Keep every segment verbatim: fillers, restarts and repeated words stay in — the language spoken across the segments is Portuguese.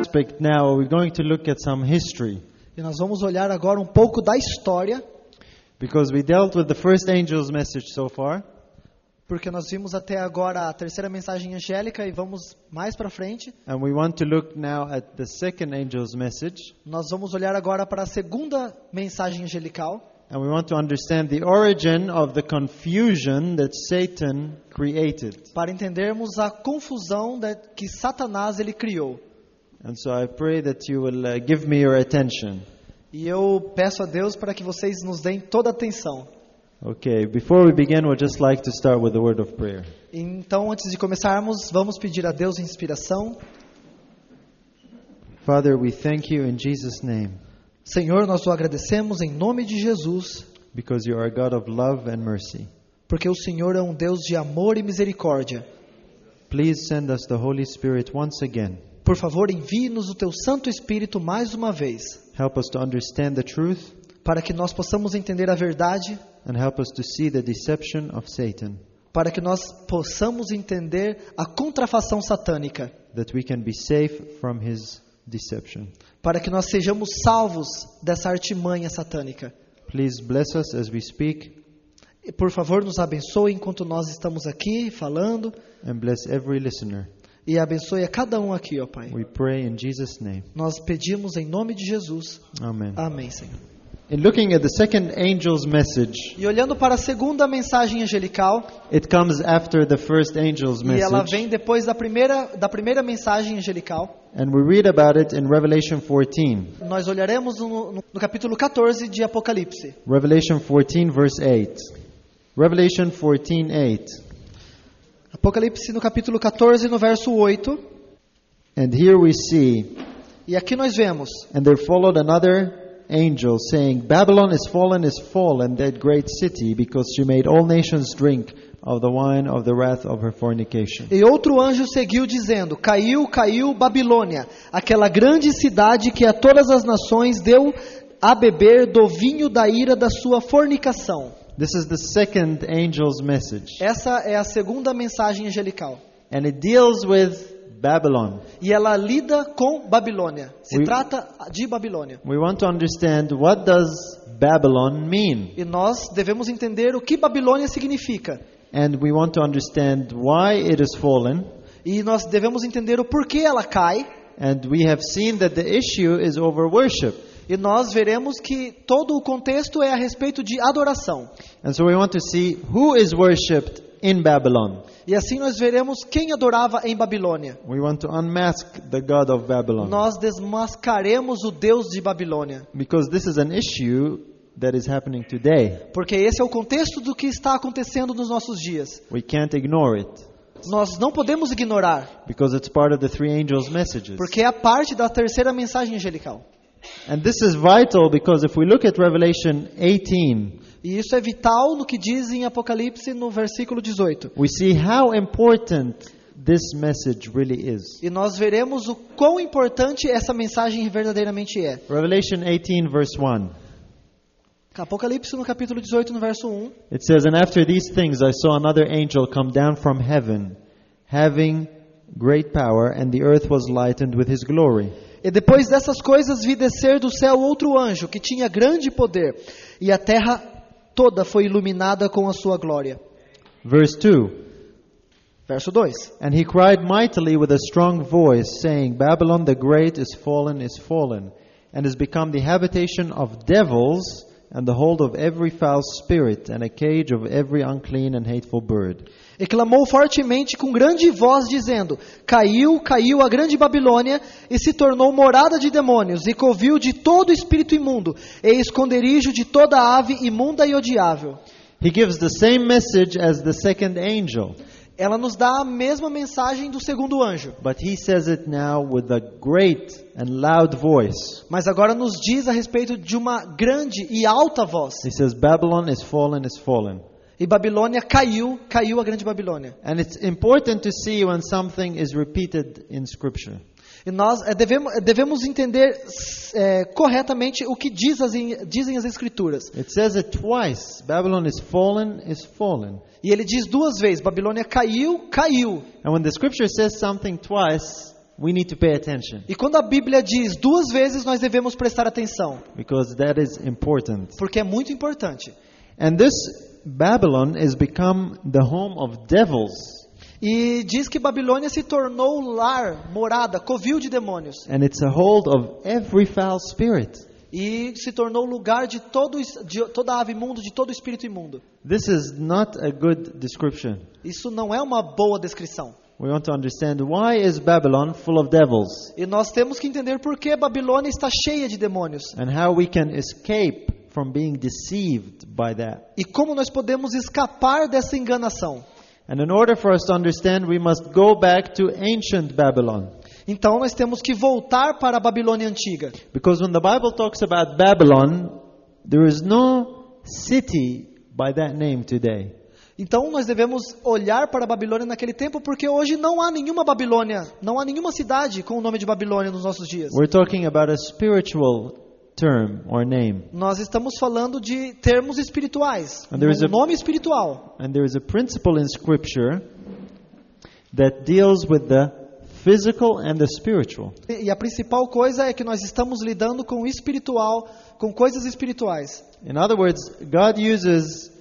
aspect now, we're going to look at some history. E nós vamos olhar agora um pouco da história, Because we dealt with the first angel's message so far. porque nós vimos até agora a terceira mensagem angélica e vamos mais para frente. And we want to look now at the second angel's message. Nós vamos olhar agora para a segunda mensagem angelical. And we want to understand the origin of the confusion that Satan created. Para entendermos a confusão da- que Satanás ele criou. And so I pray that you will uh, give me your attention. E eu peço a Deus para que vocês nos deem toda a atenção. Okay, before we begin, we'd just like to start with a word of prayer. Então, antes de começarmos, vamos pedir a Deus inspiração. Father, we thank you in Jesus' name Senhor, nós o agradecemos em nome de Jesus, because you are a God of love and mercy. porque o Senhor é um Deus de amor e misericórdia. Please send us the Holy Spirit once again. Por favor, envie-nos o teu Santo Espírito mais uma vez, Help us to understand the truth para que nós possamos entender a verdade, and help us to see the deception of Satan, para que nós possamos entender a contrafação satânica, that we can be safe from his deception. para que nós sejamos salvos dessa artimanha satânica. Please bless us as we speak E, por favor, nos abençoe enquanto nós estamos aqui falando, and bless every listener. e abençoe a cada um aqui, ó Pai. We pray in Jesus' name. Nós pedimos em nome de Jesus. Amen. Amém, Senhor. In looking at the second angel's message, E olhando para a segunda mensagem angelical, it comes after the first angel's e ela message, vem depois da primeira, da primeira mensagem angelical. and we read about it in Revelation fourteen. Nós olharemos no, no, no capítulo catorze de Apocalipse. Revelation fourteen, verse eight. Revelation fourteen, eight. Apocalipse no capítulo catorze, no verso oito. And here we see, E aqui nós vemos: and there followed another angel saying, Babylon is fallen, is fallen, that great city, because she made all nations drink of the wine of the wrath of her fornication. E outro anjo seguiu dizendo: Caiu, caiu Babilônia, aquela grande cidade que a todas as nações deu a beber do vinho da ira da sua fornicação. This is the second angel's message, Essa é a segunda mensagem angelical. and it deals with Babylon. E ela lida com Babilônia. Se We- trata de Babilônia. We want to understand, what does Babylon mean? E nós devemos entender o que Babilônia significa. And we want to understand why it is fallen. E nós devemos entender o porquê ela cai. And we have seen that the issue is over worship. E nós veremos que todo o contexto é a respeito de adoração. And so we want to see who is worshipped in Babylon. E assim nós veremos quem adorava em Babilônia. We want to unmask the God of Babylon. Nós desmascaremos o Deus de Babilônia. Because this is an issue that is happening today. Porque esse é o contexto do que está acontecendo nos nossos dias. We can't ignore it. Nós não podemos ignorar, Because it's part of the three angels' messages. porque é parte da terceira mensagem angelical. And this is vital because if we look at Revelation eighteen, E isso é vital no que diz em Apocalipse no versículo dezoito. we see how important this message really is. E nós veremos o quão importante essa mensagem verdadeiramente é. Revelation eighteen, verse one. Apocalipse no capítulo dezoito, no verso um. It says, And after these things I saw another angel come down from heaven, having great power, and the earth was lightened with his glory. E depois dessas coisas vi descer do céu outro anjo, que tinha grande poder, e a terra toda foi iluminada com a sua glória. Verse two. Verso dois. And he cried mightily with a strong voice, saying, Babylon the great is fallen, is fallen, and is become the habitation of devils, and the hold of every foul spirit, and a cage of every unclean and hateful bird. E clamou fortemente com grande voz, dizendo: Caiu, caiu a grande Babilônia, e se tornou morada de demônios, e covil de todo espírito imundo, e esconderijo de toda ave imunda e odiável. He gives the same message as the second angel, Ela nos dá a mesma mensagem do segundo anjo, but he says it now with a great and loud voice. mas agora nos diz a respeito de uma grande e alta voz. He says, Babylon is fallen, is fallen. E Babilônia caiu, caiu a grande Babilônia. And it's important to see when something is repeated in Scripture. E nós é, devemos, devemos entender é, corretamente o que diz as, dizem as Escrituras. It says it twice. Babylon is fallen, is fallen. E ele diz duas vezes: Babilônia caiu, caiu. And when the Scripture says something twice, we need to pay attention E quando a Bíblia diz duas vezes, nós devemos prestar atenção, because that is important. porque é muito importante. And this Babylon has become the home of devils. E diz que Babilônia se tornou lar, morada, covil de demônios. And it's a hold of every foul spirit. E se tornou lugar de, todo, de toda ave imunda, de todo espírito imundo. This is not a good description. Isso não é uma boa descrição. We want to understand why is Babylon full of devils E nós temos que entender por que Babilônia está cheia de demônios. and how we can escape from being deceived by that. E como nós podemos escapar dessa enganação. And in order for us to understand, we must go back to ancient Babylon. Então nós temos que voltar para a Babilônia antiga. Because when the Bible talks about Babylon, there is no city by that name today. Então nós devemos olhar para a Babilônia naquele tempo, porque hoje não há nenhuma Babilônia, não há nenhuma cidade com o nome de Babilônia nos nossos dias. We're talking about a spiritual term or name. Nós estamos falando de termos espirituais, And there is um a- nome espiritual. And there is a principle in Scripture that deals with the physical and the spiritual. E a principal coisa é que nós estamos lidando com o espiritual, com coisas espirituais. In other words, God uses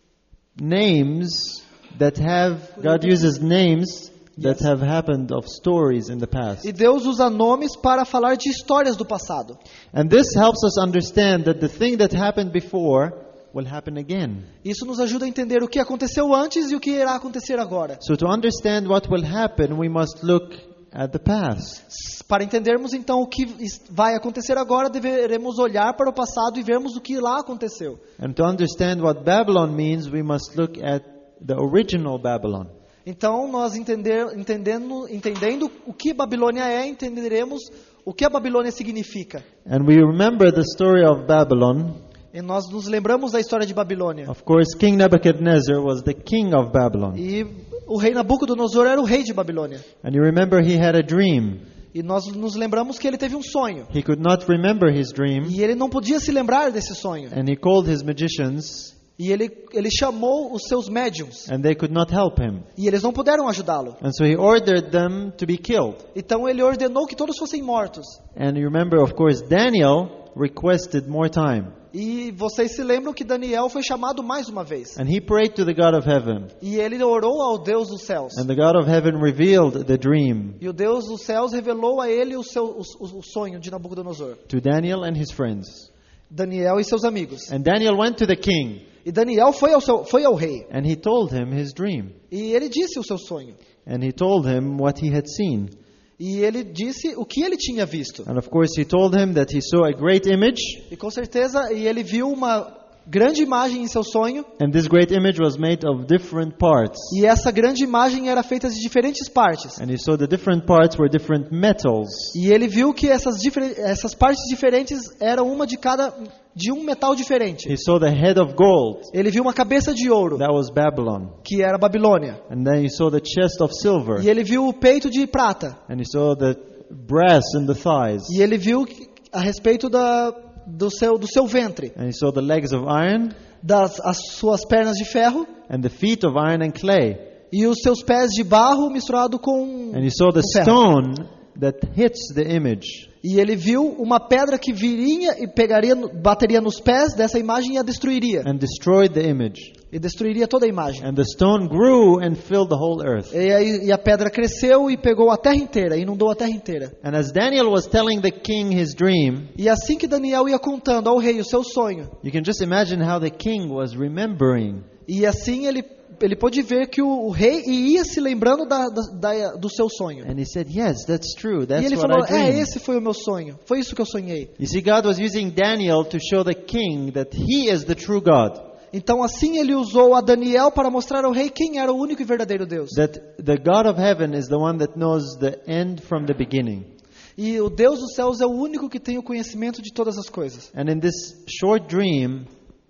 names that have God uses names that Yes. have happened of stories in the past. E Deus usa nomes para falar de histórias do passado. And this helps us understand that the thing that happened before will happen again. Isso nos ajuda a entender o que aconteceu antes e o que irá acontecer agora. So to understand what will happen, we must look at the past. Para entendermos então o que is- vai acontecer agora, deveremos olhar para o passado e vermos o que lá aconteceu. And to understand what Babylon means, we must look at the original Babylon. Então, nós entender, entendendo, entendendo o que Babilônia é, entenderemos o que a Babilônia significa. And we remember the story of Babylon. E nós nos lembramos da história de Babilônia. Of course, King Nebuchadnezzar was the king of Babylon. E o rei Nabucodonosor era o rei de Babilônia. And you remember he had a dream. E nós nos lembramos que ele teve um sonho. He could not remember his dream, E ele não podia se lembrar desse sonho. and he called his magicians, E ele, ele chamou os seus médiums. and they could not help him. E eles não puderam ajudá-lo. And so he ordered them to be killed. Então ele ordenou que todos fossem mortos. And you remember, of course, Daniel requested more time. E vocês se lembram que Daniel foi chamado mais uma vez. And he prayed to the God of heaven. E ele orou ao Deus dos céus. And the God of heaven revealed the dream E o Deus dos céus revelou a ele o, seu, o, o- o sonho de Nabucodonosor. to Daniel and his friends. Daniel e seus amigos. And Daniel went to the king, E Daniel foi ao, seu, foi ao rei. and he told him his dream. E ele disse o seu sonho. And he told him what he had seen. E ele disse o que ele tinha visto. And of course, he told him that he saw a great image, E com certeza, e ele viu uma grande imagem em seu sonho. and this great image was made of different parts. E essa grande imagem era feita de diferentes partes. And he saw the different parts were different metals. E ele viu que essas, difer- essas partes diferentes eram uma de cada de um metal diferente. He saw the head of gold, Ele viu uma cabeça de ouro, that was Babylon. que era Babilônia. And then he saw the chest of silver, E ele viu o peito de prata. and he saw the brass in the thighs, E ele viu que- a respeito da, do, seu, do seu ventre, and he saw the legs of iron, das as suas pernas de ferro and the feet of iron and clay. e os seus pés de barro misturado com And he saw the com ferro. stone that hits the image. E ele viu uma pedra que viria e pegaria, no- bateria nos pés dessa imagem e a destruiria. And destroyed the image. E destruiria toda a imagem. And the stone grew and filled the whole earth. E, aí, e a pedra cresceu e pegou a terra inteira, inundou a terra inteira. And as Daniel was telling the king his dream, E assim que Daniel ia contando ao rei o seu sonho, you can just imagine how the king was remembering. e assim ele, ele pôde ver que o, o rei ia se lembrando da, da, da- do seu sonho. And he said, yes, that's true. E That's ele what falou, I é, dreamed. esse foi o meu sonho, foi isso que eu sonhei. You see, God was using Daniel to show the king that he is the true God. Então assim ele usou a Daniel para mostrar ao rei quem era o único e verdadeiro Deus. That the God of heaven is the one that knows the end from the beginning. E o Deus dos céus é o único que tem o conhecimento de todas as coisas. And in this short dream,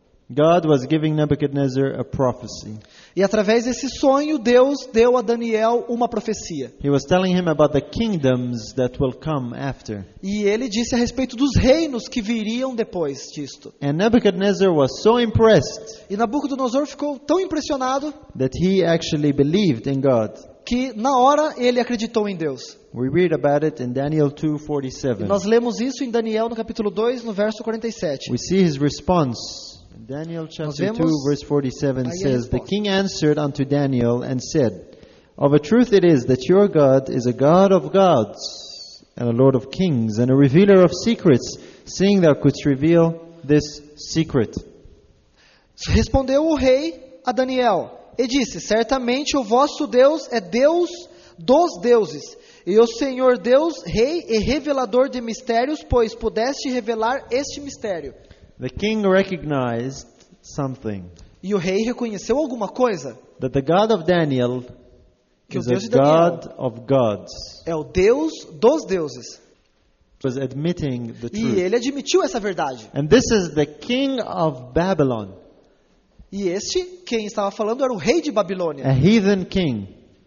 God was giving Nebuchadnezzar a prophecy. E através desse sonho, Deus deu a Daniel uma profecia. He was telling him about the kingdoms that will come after. E ele disse a respeito dos reinos que viriam depois disto. And Nebuchadnezzar was so impressed E Nabucodonosor ficou tão impressionado that he actually believed in God. que que na hora ele acreditou em Deus. We read about it in Daniel two E forty-seven. nós lemos isso em Daniel no capítulo dois, no verso quarenta e sete. We see his response. Daniel chapter vemos two verse forty-seven aí a says, "The resposta. king answered unto Daniel and said, Of a truth it is that your God is a God of gods and a Lord of kings and a revealer of secrets, seeing thou couldst reveal this secret." Respondeu o rei a Daniel e disse: certamente o vosso Deus é Deus dos deuses, e o Senhor Deus, rei e revelador de mistérios, pois pudeste revelar este mistério. The king recognized something, E o rei reconheceu alguma coisa? that the God of Daniel Que o is Deus a de Daniel God of gods. é o Deus dos deuses. Was admitting the E truth. ele admitiu essa verdade. And this is the king of Babylon, E este, quem estava falando, era o rei de Babilônia. a heathen king.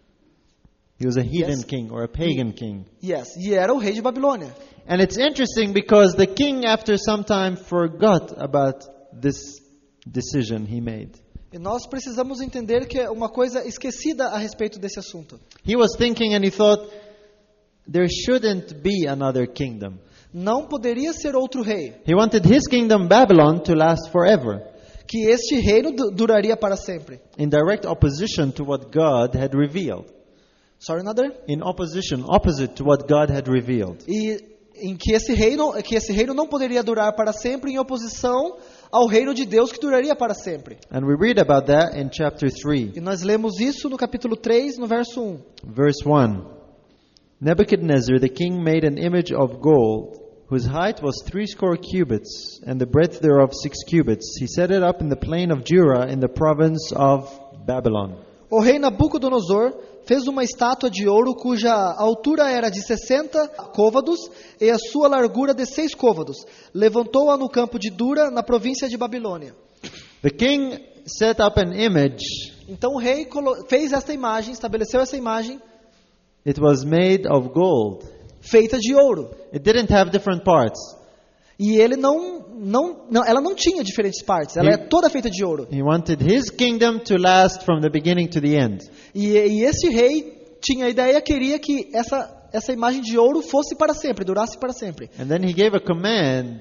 He was a heathen Yes. king or a pagan king. Yes, e era o rei de Babilônia. And it's interesting because the king, after some time, forgot about this decision he made. E nós precisamos entender que é uma coisa esquecida a respeito desse assunto. He was thinking and he thought, there shouldn't be another kingdom. Não poderia ser outro rei. He wanted his kingdom, Babylon, to last forever, Que este reino du- duraria para sempre. in direct opposition to what God had revealed. Sorry, another? In opposition, opposite to what God had revealed. E em que esse reino, que esse reino não poderia durar para sempre, em oposição ao reino de Deus que duraria para sempre. And we read about that in chapter three, E nós lemos isso no capítulo três, no verso um. verse one. Nebuchadnezzar the king made an image of gold, whose height was threescore cubits, and the breadth thereof six cubits. He set it up in the plain of Dura in the province of Babylon. O rei Nabucodonosor fez uma estátua de ouro cuja altura era de sessenta côvados e a sua largura de seis côvados. Levantou-a no campo de Dura, na província de Babilônia. The king set up an image. Então o rei colo- fez esta imagem, estabeleceu essa imagem It was made of gold. feita de ouro. It didn't have different parts. E ele não, não, não, ela não tinha diferentes partes, ela He- é toda feita de ouro. He wanted his kingdom to last from the beginning to the end. E, e esse rei tinha a ideia, queria que essa, essa imagem de ouro fosse para sempre, durasse para sempre. And then he gave a command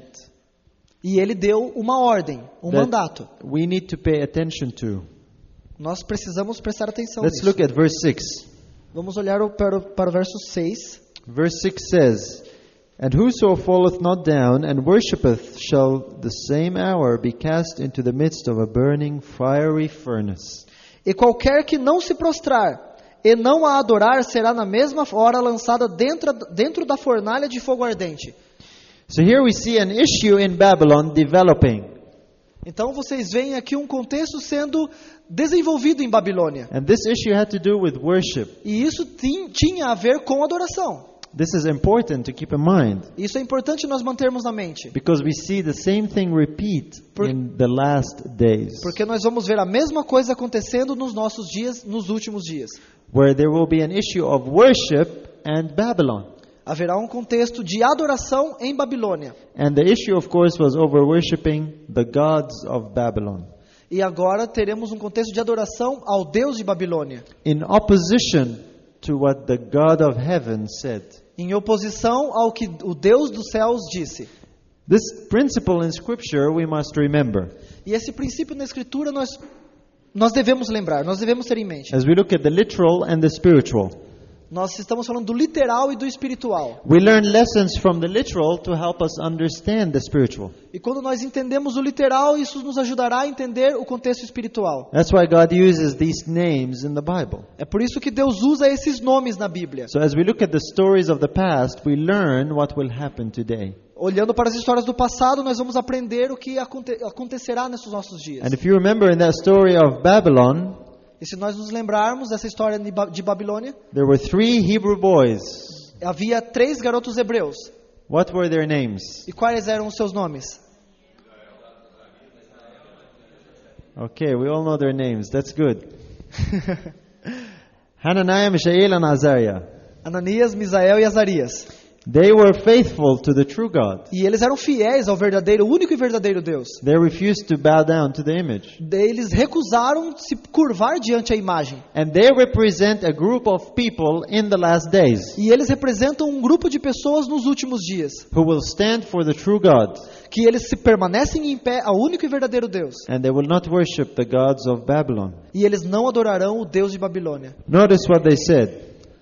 E ele deu uma ordem, um that mandato. we need to pay attention to. Nós precisamos prestar atenção Let's nisso. look at verse six. Vamos olhar o- para, o- para o verso seis. Verse six says, "And whoso falleth not down and worshippeth shall the same hour be cast into the midst of a burning fiery furnace." E qualquer que não se prostrar e não a adorar será na mesma hora lançada dentro, dentro da fornalha de fogo ardente. So here we see an issue in Babylon developing. Então vocês veem aqui um contexto sendo desenvolvido em Babilônia. And this issue had to do with worship. E isso tin- tinha a ver com adoração. This is important to keep in mind Isso é importante nós mantermos na mente. because we see the same thing repeat Por- in the last days, Porque nós vamos ver a mesma coisa acontecendo nos nossos dias, nos últimos dias. where there will be an issue of worship and Babylon. Haverá um contexto de adoração em Babilônia. And the issue, of course, was over worshiping the gods of Babylon, E agora teremos um contexto de adoração ao Deus de Babilônia, in opposition to what the God of heaven said. em oposição ao que o Deus dos céus disse. This principle in Scripture we must remember E esse princípio na Escritura nós, nós devemos lembrar, nós devemos ter em mente. as we look at the literal and the spiritual. Nós estamos falando do literal e do espiritual. We learn lessons from the literal to help us understand the spiritual. E quando nós entendemos o literal, isso nos ajudará a entender o contexto espiritual. That's why God uses these names in the Bible. É por isso que Deus usa esses nomes na Bíblia. So as we look at the stories of the past, we learn what will happen today. Olhando para as histórias do passado, nós vamos aprender o que aconte- acontecerá nesses nossos dias. And if you remember in that story of Babylon, E se nós nos lembrarmos dessa história de Ba- de Babilônia, there were three Hebrew boys. havia três garotos hebreus. What were their names? E quais eram os seus nomes? Okay, we all know their names. That's good. Hananiah, Mishael, and Azariah. Ananias, Misael e Azarias. They were faithful to the true God. E eles eram fiéis ao verdadeiro, único e verdadeiro Deus. They refused to bow down to the image. Eles recusaram se curvar diante a imagem. And they represent a group of people in the last days E eles representam um grupo de pessoas nos últimos dias, who will stand for the true God. que eles se permanecem em pé ao único e verdadeiro Deus. And they will not worship the gods of Babylon. E eles não adorarão o Deus de Babilônia. Notice what they said.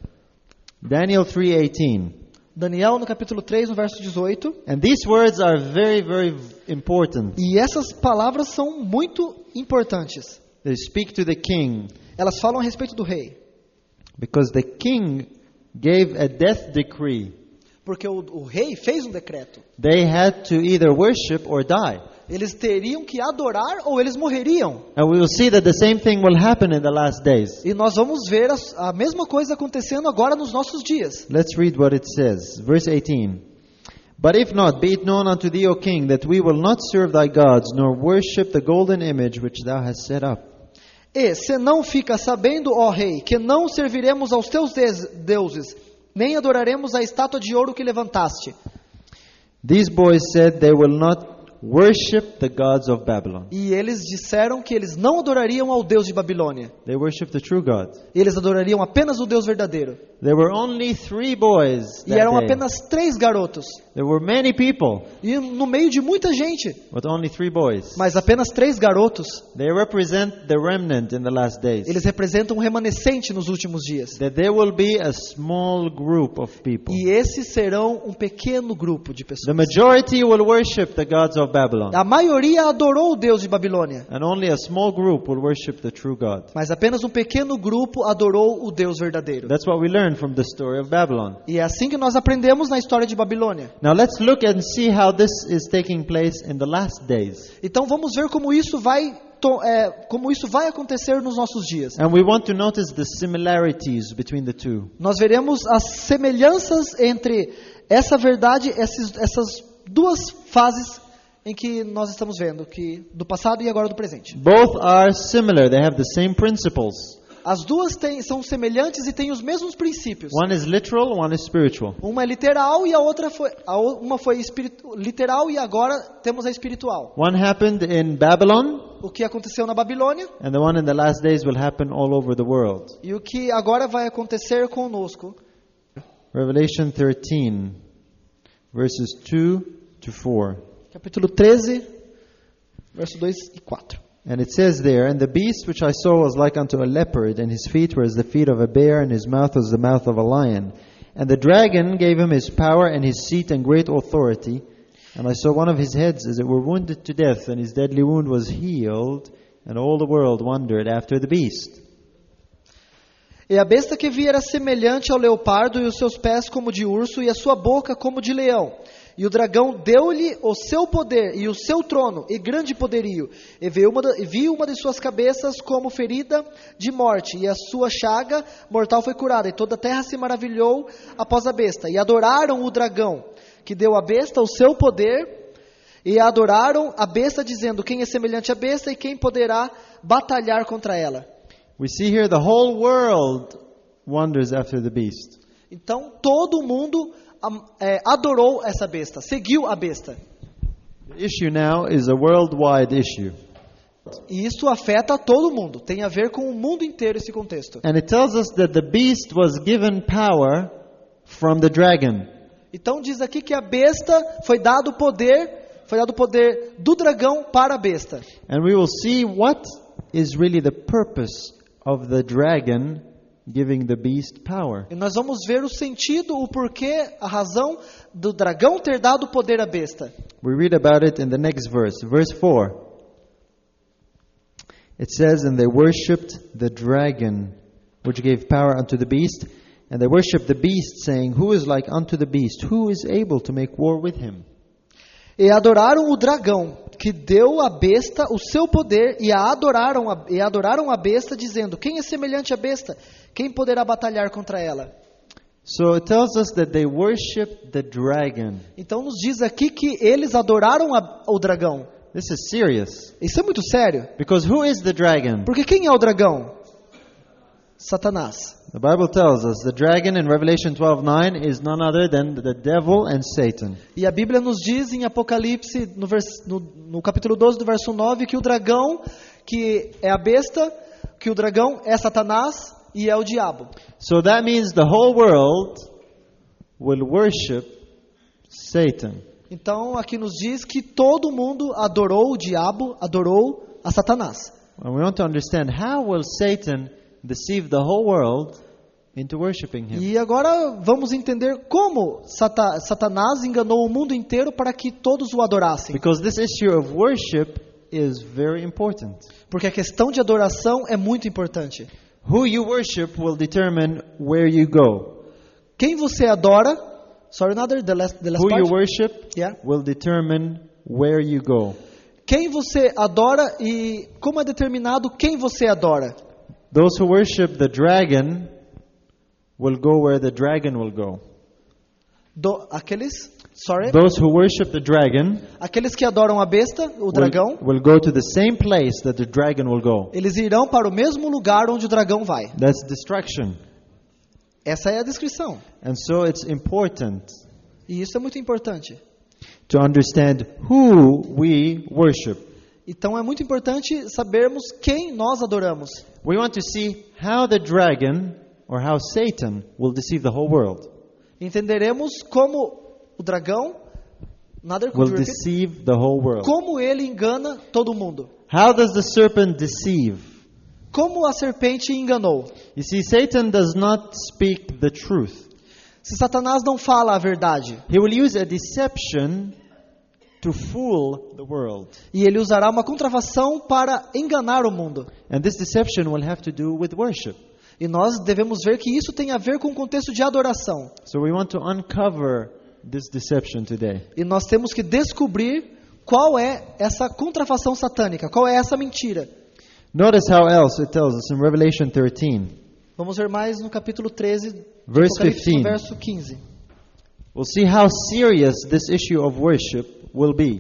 Daniel three eighteen. Daniel, no capítulo três, no verso dezoito. And these words are very, very important. E essas palavras são muito importantes. They speak to the king Elas falam a respeito do rei. because the king gave a death decree. Porque o, o rei fez um decreto. They had to either worship or die. Eles teriam que adorar ou eles morreriam. And we will see that the same thing will happen in the last days. E nós vamos ver a, a mesma coisa acontecendo agora nos nossos dias. Let's read what it says. Verse eighteen. But if not, be it known unto thee, O king, that we will not serve thy gods, nor worship the golden image which thou hast set up. E se não fica sabendo, ó rei, que não serviremos aos teus des- deuses, nem adoraremos a estátua de ouro que levantaste. These boys said they will not worship the gods of Babylon. E eles disseram que eles não adorariam ao Deus de Babilônia. They worship the true God. Eles adorariam apenas o Deus verdadeiro. There were only three boys E that eram day. apenas três garotos. There were many people, E no meio de muita gente, but only three boys. mas apenas três garotos. They represent the remnant in the last days. Eles representam um remanescente nos últimos dias. That there will be a small group of people. E esses serão um pequeno grupo de The pessoas. majority will worship the gods of Babylon. A maioria adorou o Deus de Babilônia, And only a small group will worship the true God. mas apenas um pequeno grupo adorou o Deus verdadeiro. That's what we learn from the story of Babylon. E é assim que nós aprendemos na história de Babilônia. Now let's look and see how this is taking place in the last days. Então vamos ver como isso vai to- é, como isso vai acontecer nos nossos dias. And we want to notice the similarities between the two. Nós veremos as semelhanças entre essa verdade, esses, essas duas fases em que nós estamos vendo, que do passado e agora do presente. Both are similar. They have the same principles. As duas têm, são semelhantes e têm os mesmos princípios. One is literal, one is spiritual. Uma é literal e a outra foi, a, o- uma foi espiritu, literal e agora temos a espiritual. One happened in Babylon, O que aconteceu na Babilônia and the one in the last days will happen all over the world. e o que agora vai acontecer conosco. Revelation thirteen, verses two to four. Capítulo treze, verso dois e quatro. And it says there, And the beast which I saw was like unto a leopard, and his feet were as the feet of a bear, and his mouth was the mouth of a lion. And the dragon gave him his power and his seat and great authority. And I saw one of his heads as it were wounded to death, and his deadly wound was healed, and all the world wondered after the beast. E a besta que vi era semelhante ao leopardo, e os seus pés como de urso, e a sua boca como de leão. E o dragão deu-lhe o seu poder, e o seu trono, e grande poderio. E viu uma, da- e viu uma de suas cabeças como ferida de morte, e a sua chaga mortal foi curada. E toda a terra se maravilhou após a besta. E adoraram o dragão, que deu à besta o seu poder, e adoraram a besta, dizendo: quem é semelhante à besta, e quem poderá batalhar contra ela? We see here the whole world wonders after the beast. Então todo mundo am- é, adorou essa besta, seguiu a besta. The issue now is a worldwide issue. E isso afeta todo mundo, tem a ver com o mundo inteiro esse contexto. And it tells us that the beast was given power from the dragon. Então diz aqui que a besta foi dado poder, foi dado poder do dragão para a besta. And we will see what is really the purpose of the dragon giving the beast power. E nós vamos ver o sentido, o porquê, a razão do dragão ter dado poder à besta. We read about it in the next verse, verse four. It says, And they worshipped the dragon, which gave power unto the beast, and they worshipped the beast, saying, Who is like unto the beast? Who is able to make war with him? E adoraram o dragão, que deu à besta o seu poder, e a adoraram a, e adoraram a besta, dizendo: quem é semelhante à besta? Quem poderá batalhar contra ela? So it tells us that they worship the dragon. Então nos diz aqui que eles adoraram a, o dragão. This is serious. Isso é muito sério, Because who is the dragon? porque quem é o dragão? Satanás. The Bible tells us the dragon in Revelation twelve nine is none other than the devil and Satan. E a Bíblia nos diz em Apocalipse, no, vers, no, no capítulo doze, do verso nove, que o dragão, que é a besta, que o dragão é Satanás e é o diabo. So that means the whole world will worship Satan. Então aqui nos diz que todo mundo adorou o diabo, adorou a Satanás. And we want to understand how will Satan deceive the whole world into worshiping him. E agora vamos entender como Sata- Satanás enganou o mundo inteiro para que todos o adorassem. Because this issue of worship is very important. Porque a questão de adoração é muito importante. Who you worship will determine where you go. Quem você adora, sorry, another, the last, the last Who part. you worship Yeah. will determine where you go. Quem você adora e como é determinado quem você adora. Those who worship the dragon will go where the dragon will go. Do, aqueles, sorry, Those who worship the dragon aqueles que adoram a besta, o dragão, will, will go to the same place that the dragon will go. eles irão para o mesmo lugar onde o dragão vai. That's distraction. Essa é a descrição. And so it's important E isso é muito importante. to understand who we worship. Então é muito importante sabermos quem nós adoramos. We want to see how the dragon or how Satan will deceive the whole world. Entenderemos como o dragão, another, could Will you repeat? deceive the whole world. Como ele engana todo mundo. How does the serpent deceive? Como a serpente enganou. You see, Satan does not speak the truth. Se Satanás não fala a verdade, He will use a deception to fool the world. e ele usará uma contrafação para enganar o mundo. And this deception will have to do with worship. E nós devemos ver que isso tem a ver com o contexto de adoração. So we want to uncover this deception today. E nós temos que descobrir qual é essa contrafação satânica, qual é essa mentira. Notice how else it tells us in Revelation thirteen. Vamos ver mais no capítulo treze, Verse Apocalipse, fifteen. no verso quinze. We'll see how serious this issue of worship will be.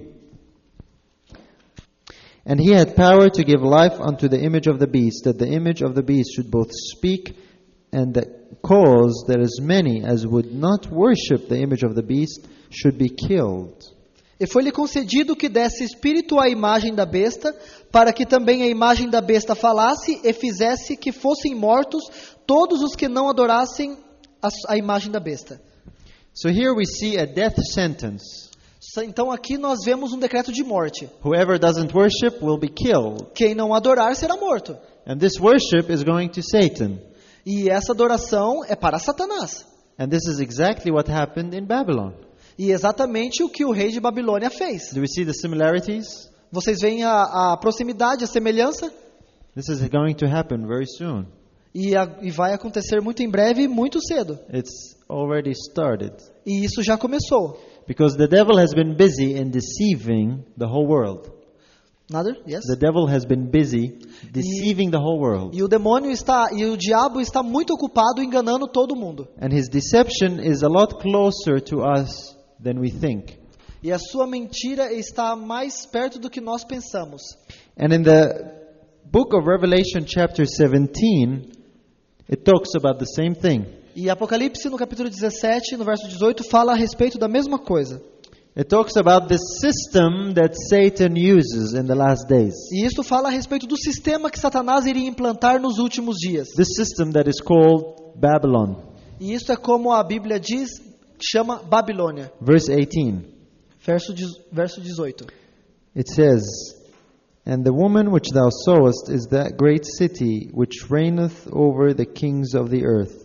And he had power to give life unto the image of the beast, that the image of the beast should both speak and that cause that as many as would not worship the image of the beast should be killed. E foi-lhe concedido que desse espírito à imagem da besta, para que também a imagem da besta falasse e fizesse que fossem mortos todos os que não adorassem a, a imagem da besta. So here we see a death sentence. Então aqui nós vemos um decreto de morte. Whoever doesn't worship will be killed. Quem não adorar será morto. And this worship is going to Satan. E essa adoração é para Satanás. And this is exactly what happened in Babylon. E exatamente o que o rei de Babilônia fez. Do we see the similarities? Vocês veem a, a proximidade, a semelhança? This is going to happen very soon. E, a, e vai acontecer muito em breve, muito cedo. It's already started. E isso já começou. Because the devil has been busy in deceiving the whole world. Nada? Yes? The devil has been busy deceiving the whole world. E o demônio está, e o diabo está muito ocupado enganando todo mundo. And his deception is a lot closer to us than we think. E a sua mentira está mais perto do que nós pensamos. And in the book of Revelation chapter seventeen, it talks about the same thing. E Apocalipse no capítulo dezessete, no verso dezoito, fala a respeito da mesma coisa. It talks about the system that Satan uses in the last days. E isso fala a respeito do sistema que Satanás iria implantar nos últimos dias. This system that is called Babylon. E isso é como a Bíblia diz, chama Babilônia. Verse eighteen. Verso, verso dezoito. It says, And the woman which thou sawest is that great city which reigneth over the kings of the earth.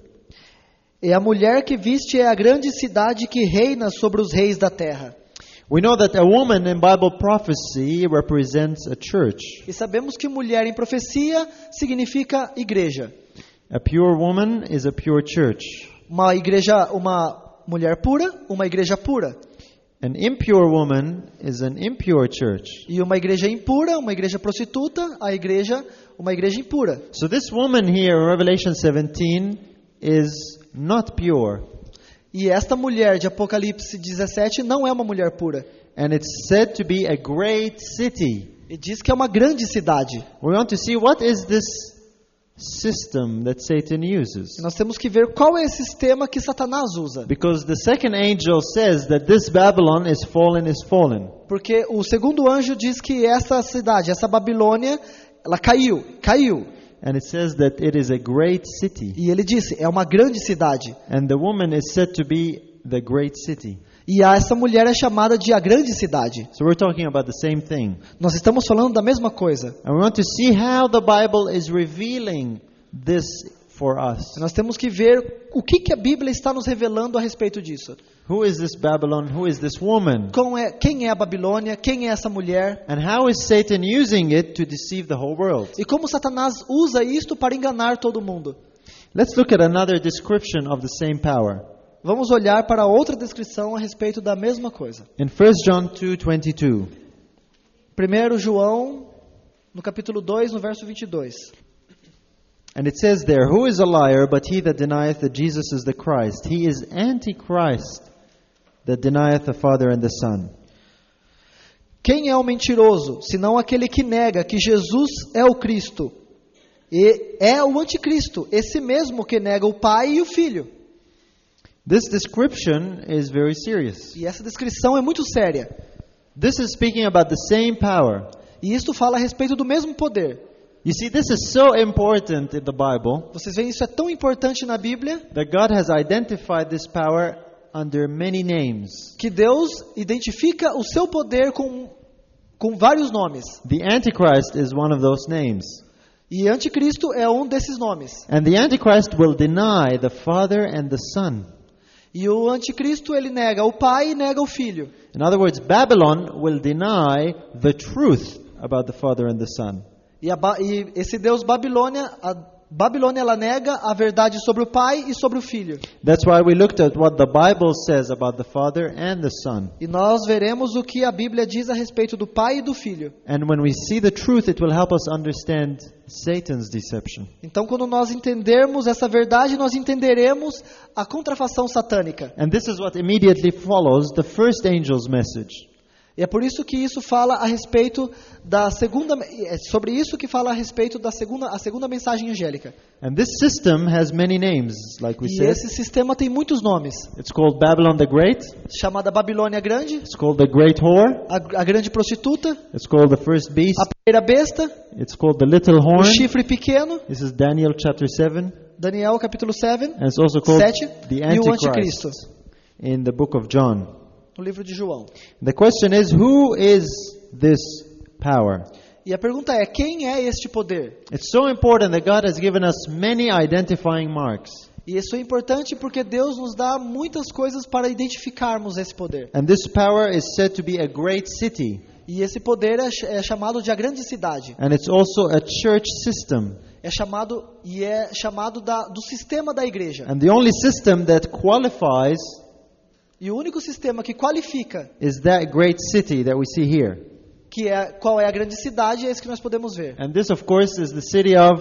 E a mulher que viste é a grande cidade que reina sobre os reis da terra. We know that a woman in Bible prophecy represents a church. E sabemos que mulher em profecia significa igreja. A pure woman is a pure church. Uma igreja, uma mulher pura, uma igreja pura. An impure woman is an impure church. E uma igreja impura, uma igreja prostituta, a igreja, uma igreja impura. So this woman here in Revelation seventeen is not pure. E esta mulher de Apocalipse dezessete não é uma mulher pura. And it's said to be a great city. E diz que é uma grande cidade. We want to see what is this system that Satan uses. E nós temos que ver qual é esse sistema que Satanás usa. Because the second angel says that this Babylon is fallen, is fallen. Porque o segundo anjo diz que essa cidade, essa Babilônia, ela caiu, caiu. And it says that it is a great city. E ele disse, é uma grande cidade. And the woman is said to be the great city. E a essa mulher é chamada de a grande cidade. So we're talking about the same thing. Nós estamos falando da mesma coisa. And we want to see how the Bible is revealing this for us. Nós temos que ver o que, que a Bíblia está nos revelando a respeito disso. Who is this Babylon? Who is this woman? Com é, quem é a Babilônia? Quem é essa mulher? And how is Satan using it to deceive the whole world? E como Satanás usa isto para enganar todo mundo? Let's look at another description of the same power. Vamos olhar para outra descrição a respeito da mesma coisa. In First John two twenty-two. primeiro João, no capítulo dois, no verso vinte e dois. And it says there, who is a liar but he that denieth that Jesus is the Christ? He is Antichrist that denieth the Father and the Son. Quem é o mentiroso, senão aquele que nega que Jesus é o Cristo? E é o anticristo, esse mesmo que nega o Pai e o Filho. This description is very serious. E essa descrição é muito séria. This is speaking about the same power. E isto fala a respeito do mesmo poder. You see, this is so important in the Bible Vocês veem, isso é tão importante na Bíblia, that God has identified this power under many names. que Deus identifica o seu poder com, com vários nomes. The Antichrist is one of those names. E anticristo é um desses nomes. And the Antichrist will deny the Father and the Son. E o anticristo, ele nega o Pai e nega o Filho. In other words, Babylon will deny the truth about the Father and the Son. E, a, e esse Deus Babilônia, a Babilônia, ela nega a verdade sobre o Pai e sobre o Filho. That's why we looked at what the Bible says about the Father and the Son. E nós veremos o que a Bíblia diz a respeito do Pai e do Filho. And when we see the truth, it will help us understand Satan's deception. Então, quando nós entendermos essa verdade, nós entenderemos a contrafação satânica. And this is what immediately follows the first angel's message. E é por isso que isso fala a respeito da segunda, é sobre isso que fala a respeito da segunda, a segunda mensagem angélica. And this system has many names, like we E said. esse sistema tem muitos nomes. It's called Babylon the Great. Chamada Babilônia Grande, It's called the Great Whore. a, a grande prostituta, It's called the first beast. a primeira besta, It's called the little o horn. chifre pequeno, This is Daniel chapter seven. Daniel capítulo sete, And it's also called sete, the e o Antichrist anticristo, in the book of John. no livro de João. The question is, who is this power? E a pergunta é, quem é este poder? It's so important that God has given us many identifying marks. E isso é importante porque Deus nos dá muitas coisas para identificarmos esse poder. And this power is said to be a great city. E esse poder é, ch- é chamado de a grande cidade. And it's also a church system. É chamado e é chamado da, do sistema da igreja. And the only system that qualifies E o único sistema que qualifica is that great city that we see here. que é qual é a grande cidade é esse que nós podemos ver. And this, of course, is the city of,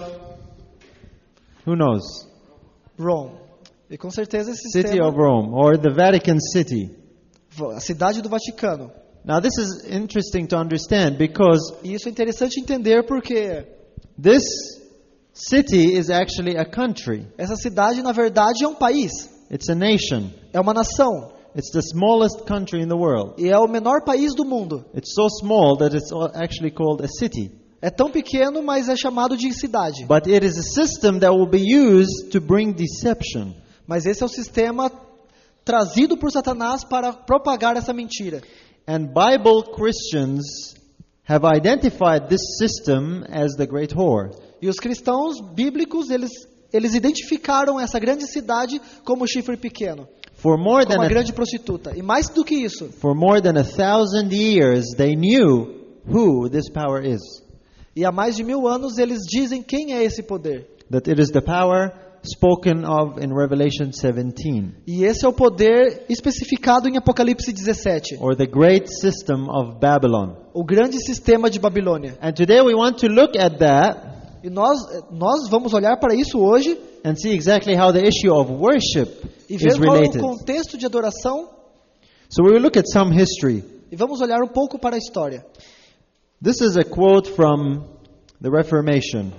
who knows? Rome. E com certeza esse City sistema, of Rome, or the Vatican City. a cidade do Vaticano. Now this is interesting to understand because E isso é interessante entender porque this city is actually a country. essa cidade na verdade é um país, It's a nation. é uma nação It's the smallest country in the world. e é o menor país do mundo. It's so small that it's actually called a city. É tão pequeno, mas é chamado de cidade. But it is a system that will be used to bring deception. Mas esse é o sistema trazido por Satanás para propagar essa mentira. And Bible Christians have identified this system as the great whore. E os cristãos bíblicos, eles, eles identificaram essa grande cidade como chifre pequeno, For more than como a a, grande prostituta. E mais do que isso, for more than a thousand years, they knew who this power is. e há mais de mil anos eles dizem quem é esse poder. That it is the power spoken of in Revelation seventeen, E esse é o poder especificado em Apocalipse dezessete, or the great system of Babylon. o grande sistema de Babilônia. And today we want to look at that E nós, nós vamos olhar para isso hoje and see exactly how the issue of worship e is ver qual é o related. contexto de adoração, So we will look at some history. e vamos olhar um pouco para a história. This is a quote from the Reformation.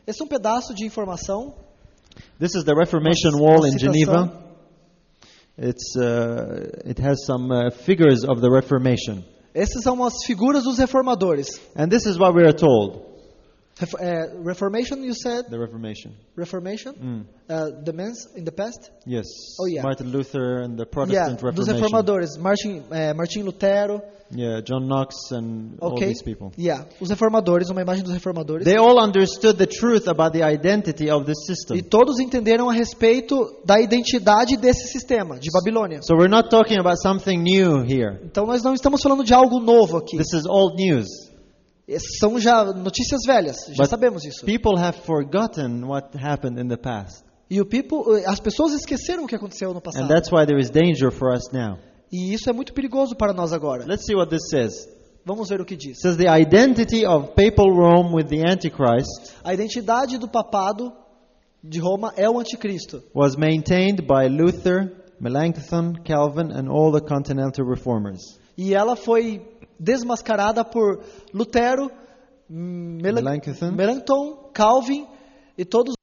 Esse é um pedaço de informação. This is the Reformation Uma- Wall uma in citação. Geneva. It's uh, it has some uh, figures of the Reformation, Essas são as figuras dos reformadores. and this is what we are told. Ref- eh, Reformation, you said? The Reformation. Reformation? Mm. Uh, the men's in the past? Yes. Oh, yeah. Martin Luther and the Yeah, Protestant dos Reformation. reformadores. Martin, eh, Martin Lutero. Yeah, John Knox and all Ok? these people. Yeah, os reformadores, uma imagem dos reformadores. They all understood the truth about the identity of this system. E todos entenderam a respeito da identidade desse sistema, de Babilônia. So we're not talking about something new here. Então nós não estamos falando de algo novo aqui. This is old news. Essas são já notícias velhas, já But sabemos isso. People have forgotten what happened in the past. E o people, as pessoas esqueceram o que aconteceu no And passado. that's why there is danger for us now. E isso é muito perigoso para nós agora. Let's see what this says. Vamos ver o que diz. It says the identity of papal Rome with the Antichrist A identidade do papado de Roma é o anticristo. was maintained by Luther, Melanchthon, Calvin, and all the continental reformers. E ela foi desmascarada por Lutero, Mel Melanchthon. Melanchthon, Calvin e todos.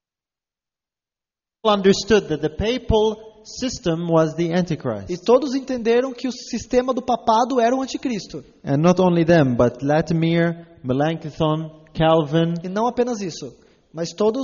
All understood that the papal system was the Antichrist. E todos entenderam que o sistema do papado era o anticristo. And not only them, but Latimer, Melanchthon, Calvin, E não apenas isso, mas todos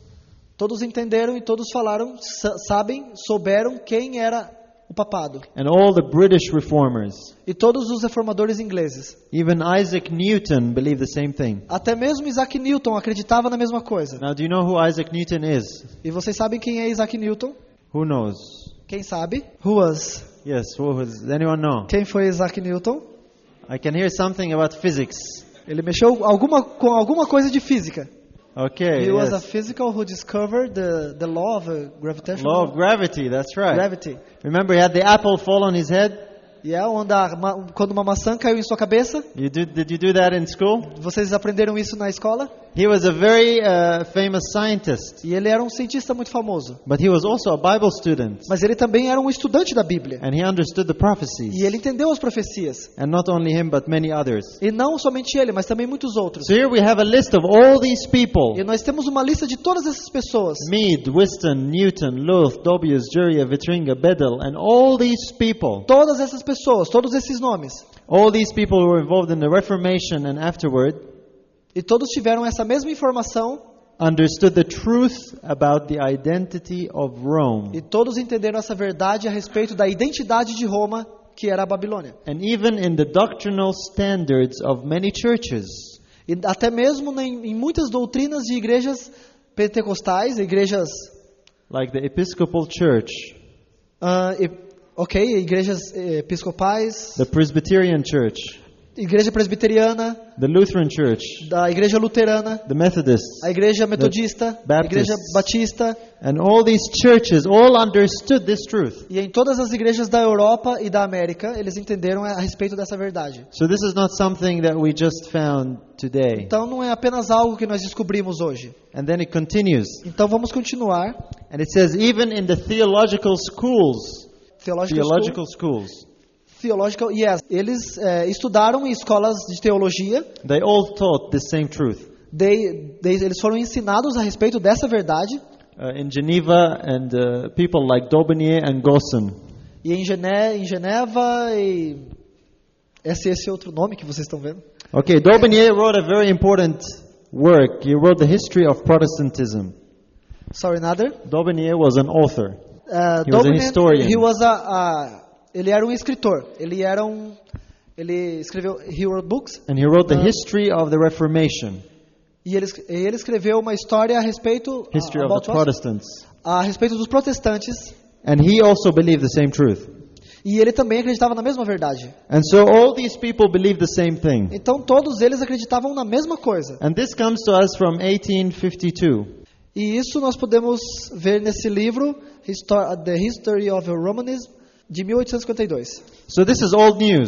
todos entenderam e todos falaram, sa- sabem, souberam quem era o papado. and all the British reformers. E todos os reformadores ingleses. Even Isaac Newton believed the same thing. Até mesmo Isaac Newton acreditava na mesma coisa. Now, do you know who Isaac Newton is? E vocês sabem quem é Isaac Newton? Who knows? Quem sabe? Who was? Yes, who is? Does anyone know? Quem foi Isaac Newton? I can hear something about physics. Ele mexeu alguma, com alguma coisa de física. Okay, He was a yes. physical who discovered the, the law of uh, gravitation. Law of gravity, that's right. Gravity. Remember, he had the apple fall on his head? E é onde a, ma- quando uma maçã caiu em sua cabeça. You did, did you do that in school? Vocês aprenderam isso na escola? He was a very uh, famous scientist, E ele era um cientista muito famoso. but he was also a Bible student, Mas ele também era um estudante da Bíblia. and he understood the prophecies. E ele entendeu as profecias. And not only him, but many others. E não somente ele, mas também muitos outros. So here we have a list of all these people. E nós temos uma lista de todas essas pessoas. Mead, Whiston, Newton, Luth, Dobius, Juria, Vitringa, Bedell, and all these people, Todas essas pessoas, todos esses nomes. all these people who were involved in the Reformation and afterward, E todos tiveram essa mesma informação. understood the truth about the identity of Rome. E todos entenderam essa verdade a respeito da identidade de Roma, que era a Babilônia. And even in the doctrinal standards of many churches, E até mesmo em, em muitas doutrinas de igrejas pentecostais, igrejas, like the Episcopal Church, ah, e- ok, igrejas eh, episcopais, the Presbyterian Church, igreja presbiteriana, the Lutheran Church, da igreja luterana, the Methodists, a igreja metodista, a Baptists. igreja batista, and all these churches all understood this truth. e em todas as igrejas da Europa e da América, eles entenderam a respeito dessa verdade. So this is not something that we just found today. Então não é apenas algo que nós descobrimos hoje. And then it continues. Então vamos continuar. And it says, even in the theological schools, Theological, theological schools, School, theological, yes. Eles eh, estudaram em escolas de teologia. they all taught the same truth. They, they, eles foram ensinados a respeito dessa verdade. Uh, in Geneva, and uh, people like Daubigny and Gossen. E em, Gene, em Geneva e esse esse outro nome que vocês estão vendo. Okay, Daubigny wrote a very important work. He wrote the history of Protestantism. Sorry, another. Daubigny was an author. Uh, He was a Daubigny, historian. he was a, a, ele era um escritor. Ele era um, ele escreveu, he wrote books. And he wrote the Uh, history of the Reformation, E ele, ele escreveu uma história a respeito history a, of about the what? Protestants. a respeito dos protestantes. And he also believed the same truth. E ele também acreditava na mesma verdade. And so all these people believed the same thing. Então todos eles acreditavam na mesma coisa. And this comes to us from eighteen fifty-two. E isso nós podemos ver nesse livro, Histo- The History of Romanism, de mil oitocentos e cinquenta e dois. So this is old news.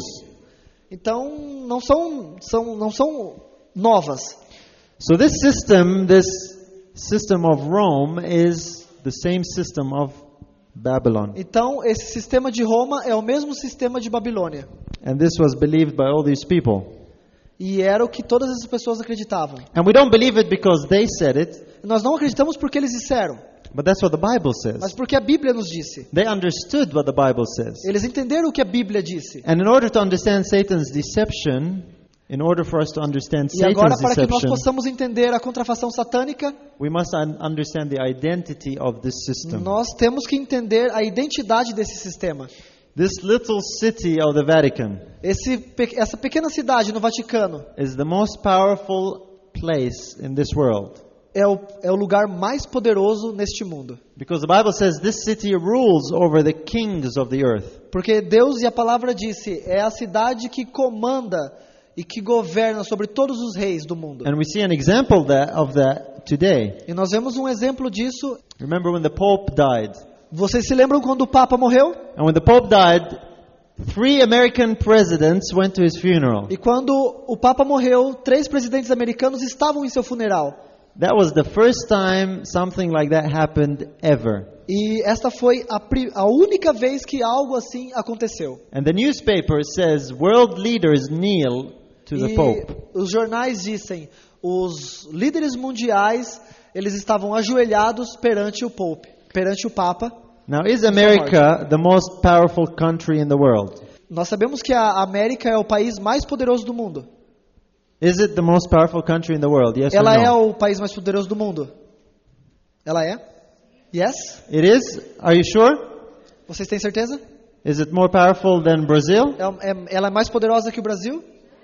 Então não são, são, não são novas. So this system, this system of Rome is the same system of Babylon. Então esse sistema de Roma é o mesmo sistema de Babilônia. And this was believed by all these people. E era o que todas essas pessoas acreditavam. And we don't believe it because they said it. Nós não acreditamos porque eles disseram, but that's what the Bible mas says. porque a Bíblia nos disse. They understood what the Bible says. Eles entenderam o que a Bíblia disse. And in order to understand Satan's deception, in order for us to understand E agora, Satan's para que nós deception, possamos entender a contrafação satânica, we must un- understand the identity of this system. nós temos que entender a identidade desse sistema. This little city of the Vatican Esse, pe- essa pequena cidade no Vaticano is the most powerful place in this world. é o, é o lugar mais poderoso neste mundo. Because the Bible says this city rules over the kings of the earth. Porque Deus e a palavra disse, é a cidade que comanda e que governa sobre todos os reis do mundo. And we see an example that, of that today. E nós vemos um exemplo disso. Remember when the Pope died? Vocês se lembram quando o Papa morreu? And when the Pope died, three American presidents went to his funeral. E quando o Papa morreu, três presidentes americanos estavam em seu funeral. That was the first time something like that happened ever. E esta foi a, pri- a única vez que algo assim aconteceu. And the newspaper says world leaders kneel to the E Pope. os jornais dizem, os líderes mundiais, eles estavam ajoelhados perante o Pope, perante o Papa. Now, is America the most powerful country in the world? Nós sabemos que a América é o país mais poderoso do mundo. Is it the most powerful country in the world? Yes Ela or é no? o país mais poderoso do mundo. Ela é? Yes? It is? Are you sure? Vocês têm certeza? Is it more powerful than Brazil? É, é, ela é mais poderosa que o Brasil?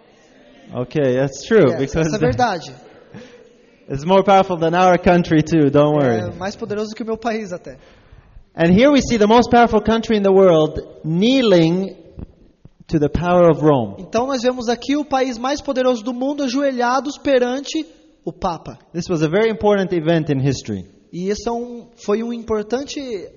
Okay, that's true. Yes, because essa é verdade. it's more powerful than our country too, don't worry. É mais poderoso que o meu país até. And here we see the most powerful country in the world kneeling to the power of Rome. Então nós vemos aqui o país mais poderoso do mundo ajoelhados perante o Papa. This was a very important event in history. E isso é um, foi um importante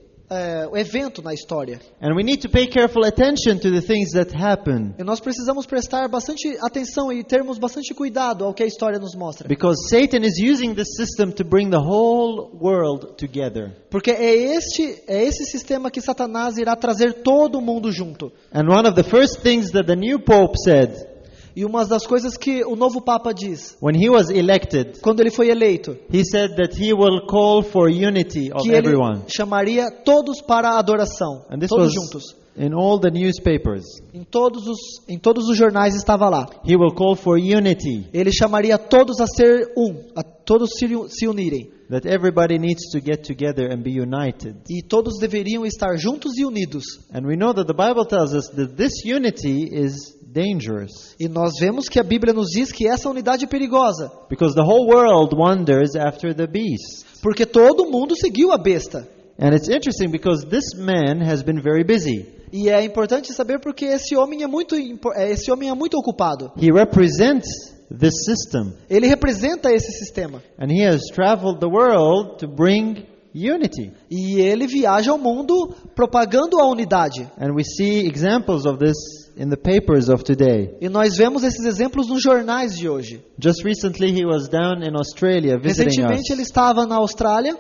é, evento na história. And we need to pay careful attention to the things that happen. E nós precisamos prestar bastante atenção e termos bastante cuidado ao que a história nos mostra. Because Satan is using this system to bring the whole world together. Porque é este, é esse sistema que Satanás irá trazer todo mundo junto. And one of the first things that the new Pope said E uma das coisas que o novo Papa diz, when he was elected, quando ele foi eleito, he said that he will call for unity of que ele everyone. chamaria todos para a adoração, And this todos was juntos. in all the newspapers. Em todos os, em todos os jornais estava lá. He will call for unity, Ele chamaria todos a ser um, a todos se, se unirem. that everybody needs to get together and be united. E todos deveriam estar juntos e unidos. And we know that the Bible tells us that this unity is dangerous, E nós vemos que a Bíblia nos diz que essa unidade é perigosa. because the whole world wanders after the beast. Porque todo mundo seguiu a besta. And it's interesting because this man has been very busy. E é importante saber porque esse homem é muito, impo- é, esse homem é muito ocupado. He represents this system, Ele representa esse sistema. and he has traveled the world to bring unity. E ele viaja ao mundo propagando a unidade. And we see examples of this in the papers of today. E nós vemos esses exemplos nos jornais de hoje. Just recently he was down in Australia visiting us. Recentemente ele estava na Austrália.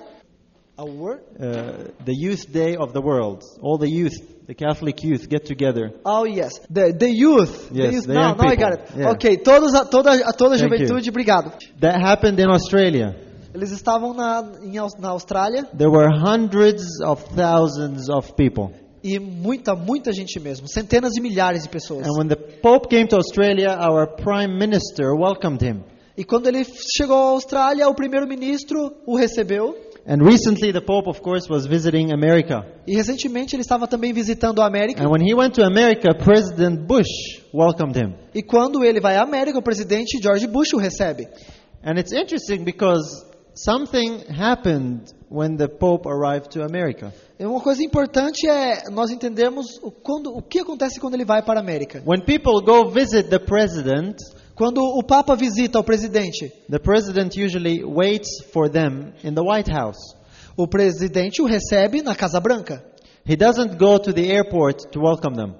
A word? Uh, the Youth Day of the World. All the youth, the Catholic youth get together. Oh yes, the, the youth. Yes, the youth. the Now, young now I people. got it. Yeah. Ok, todos, a- toda, a- toda a Thank juventude, obrigado. That happened in Australia. Eles estavam na, em, Aus- na Austrália There were hundreds of thousands of people. e muita, muita gente mesmo, centenas de milhares de pessoas. And when the Pope came to Australia, our Prime Minister welcomed him. E quando ele chegou à Austrália, o primeiro-ministro o recebeu. And recently the Pope, of course, was visiting America. E recentemente ele estava também visitando a América. And when he went to America, President Bush welcomed him. E quando ele vai à América, o presidente George Bush o recebe. And it's interesting because something happened when the Pope arrived to America. E uma coisa importante é nós entendermos o, quando, o que acontece quando ele vai para a América. When people go visit the president, Quando o Papa visita o presidente, the president usually waits for them in the White House. o presidente o recebe na Casa Branca. He doesn't go to the airport to welcome them.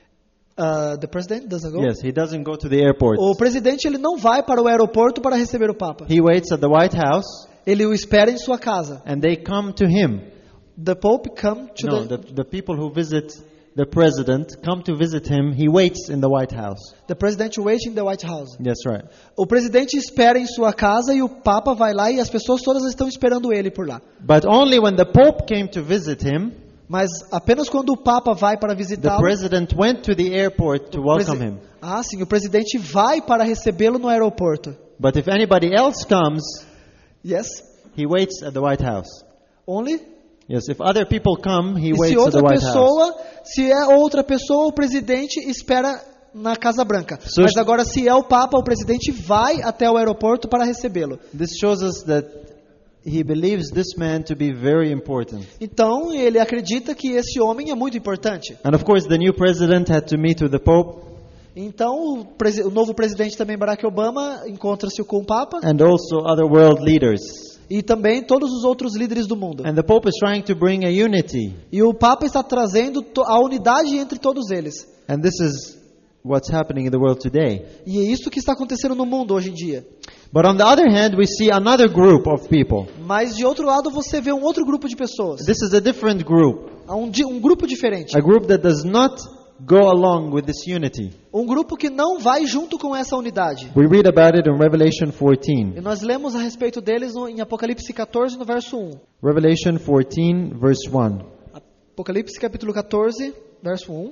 Uh, the president doesn't go? Yes, he doesn't go to the airport. O presidente ele não vai para o aeroporto para receber o Papa. He waits at the White House, Ele o espera em sua casa. and they come to him. The Pope come to No, the, the, the people who visit the president come to visit him, he waits in the White House. The president waits in the White House. That's right. O presidente espera em sua casa e o Papa vai lá e as pessoas todas estão esperando ele por lá. But only when the Pope came to visit him, Mas apenas quando o Papa vai para the visitá-lo, president went to the airport to welcome him. ah, sim, o presidente vai para recebê-lo no aeroporto. But if anybody else comes, Yes, he waits at the White House. only. Yes, if other people come, he E se waits at the outra White House. pessoa, se é outra pessoa, o presidente espera na Casa Branca. So- Mas agora, se é o Papa, o presidente vai até o aeroporto para recebê-lo. This shows us that he believes this man to be very important. Então, ele acredita que esse homem é muito importante. And of course, the new president had to meet with the Pope Então, o, presi- o novo presidente também, Barack Obama, encontra-se com o Papa and also other world leaders. e também todos os outros líderes do mundo. And the Pope is trying to bring a unity. E o Papa está trazendo to- a unidade entre todos eles. And this is what's happening in the world today. E é isso que está acontecendo no mundo hoje em dia. But on the other hand, we see another group of people. Mas, de outro lado, você vê um outro grupo de pessoas. This is a different group. Um, di- um grupo diferente. A group that does not go along with this unity. Um grupo que não vai junto com essa unidade. We read about it in Revelation fourteen. E nós lemos a respeito deles no, em Apocalipse catorze, no verso um. Revelation fourteen, verse one. Apocalipse capítulo catorze, verso um.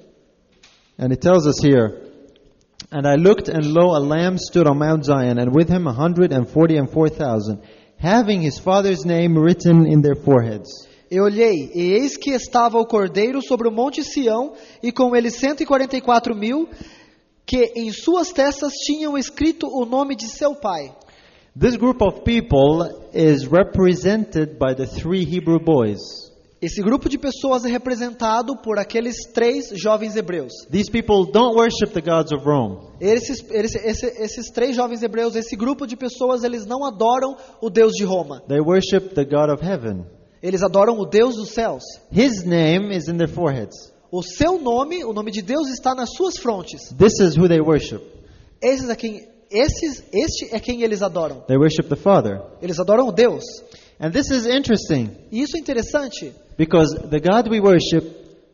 And it tells us here, "And I looked, and lo, a lamb stood on Mount Zion, and with him a hundred and forty and four thousand, having his father's name written in their foreheads." Eu olhei, e eis que estava o Cordeiro sobre o monte Sião, e com ele cento e quarenta e quatro mil, que em suas testas tinham escrito o nome de seu pai. This group of people is represented by the three Hebrew boys. Esse grupo de pessoas é representado por aqueles três jovens hebreus. These people don't worship the gods of Rome. Esses, esses, esses, esses três jovens hebreus, esse grupo de pessoas, eles não adoram o Deus de Roma. They worship the God of heaven. Eles adoram o Deus dos céus. His name is in their foreheads. O seu nome, o nome de Deus está nas suas frontes. This is who they worship. Esses é quem, esses, este é quem eles adoram. They worship the Father. Eles adoram o Deus. And this is interesting E isso é interessante, because the God we worship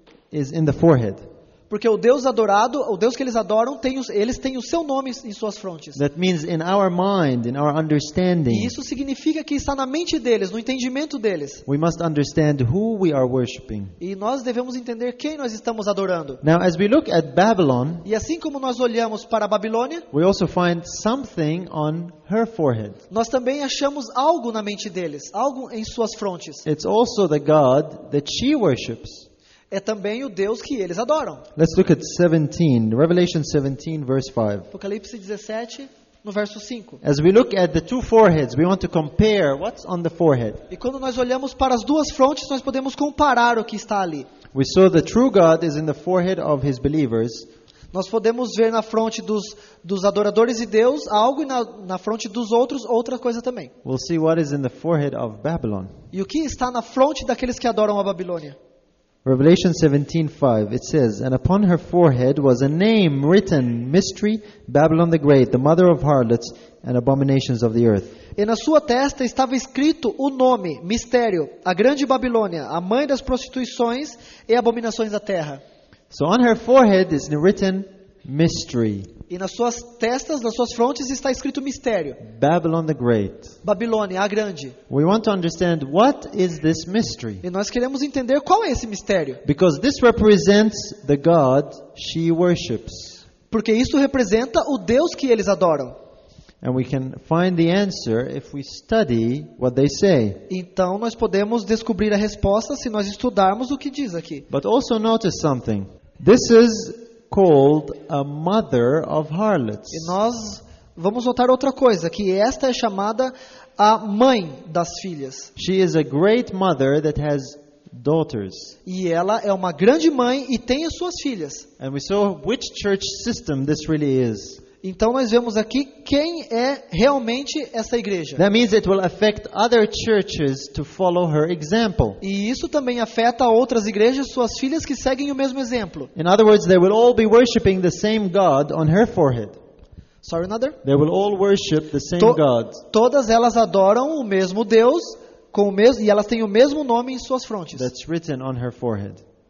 is in the forehead. porque o Deus adorado, o Deus que eles adoram, tem os, eles têm o seu nome em suas frontes. That means in our mind, in our E understanding, isso significa que está na mente deles, no entendimento deles. we must understand who we are worshiping. E nós devemos entender quem nós estamos adorando. Now, as we look at Babylon, E assim como nós olhamos para a Babilônia, we also find something on her forehead. nós também achamos algo na mente deles, algo em suas frontes. It's also the God that she worships. É também o Deus que eles adoram. Let's look at seventeen, Revelation seventeen, verse five. Apocalipse dezessete, no verso cinco. As we look at the two foreheads, we want to compare what's on the forehead. E quando nós olhamos para as duas frontes, nós podemos comparar o que está ali. We saw the true God is in the forehead of his believers, Nós podemos ver na fronte dos, dos adoradores de Deus algo e na, na fronte dos outros outra coisa também. we'll see what is in the forehead of Babylon. E o que está na fronte daqueles que adoram a Babilônia? Revelation seventeen five, it says, "And upon her forehead was a name written, Mystery, Babylon the Great, the mother of harlots and abominations of the earth." E na sua testa estava escrito o nome, mistério, a grande Babilônia, a mãe das prostituições e abominações da terra. So on her forehead is written, Mystery, E nas suas testas, nas suas frontes está escrito mistério, Babylon the Great. Babilônia, a grande. We want to understand what is this mystery, E nós queremos entender qual é esse mistério. because this represents the God she worships. Porque isso representa o Deus que eles adoram. And we can find the answer if we study what they say. Então nós podemos descobrir a resposta se nós estudarmos o que diz aqui. But also notice something. This is called a mother of harlots. E nós vamos notar outra coisa, que esta é chamada a mãe das filhas. She is a great mother that has daughters. E ela é uma grande mãe e tem as suas filhas. And we saw which church system this really is. Então nós vemos aqui quem é realmente essa igreja. That means it will affect other churches to follow her example. E isso também afeta outras igrejas, suas filhas que seguem o mesmo exemplo. In other words, they will all be worshiping the same God on her forehead. Sorry, another? They will all worship the same To- God. Todas elas adoram o mesmo Deus com o mesmo, e elas têm o mesmo nome em suas frontes. That's written on her forehead.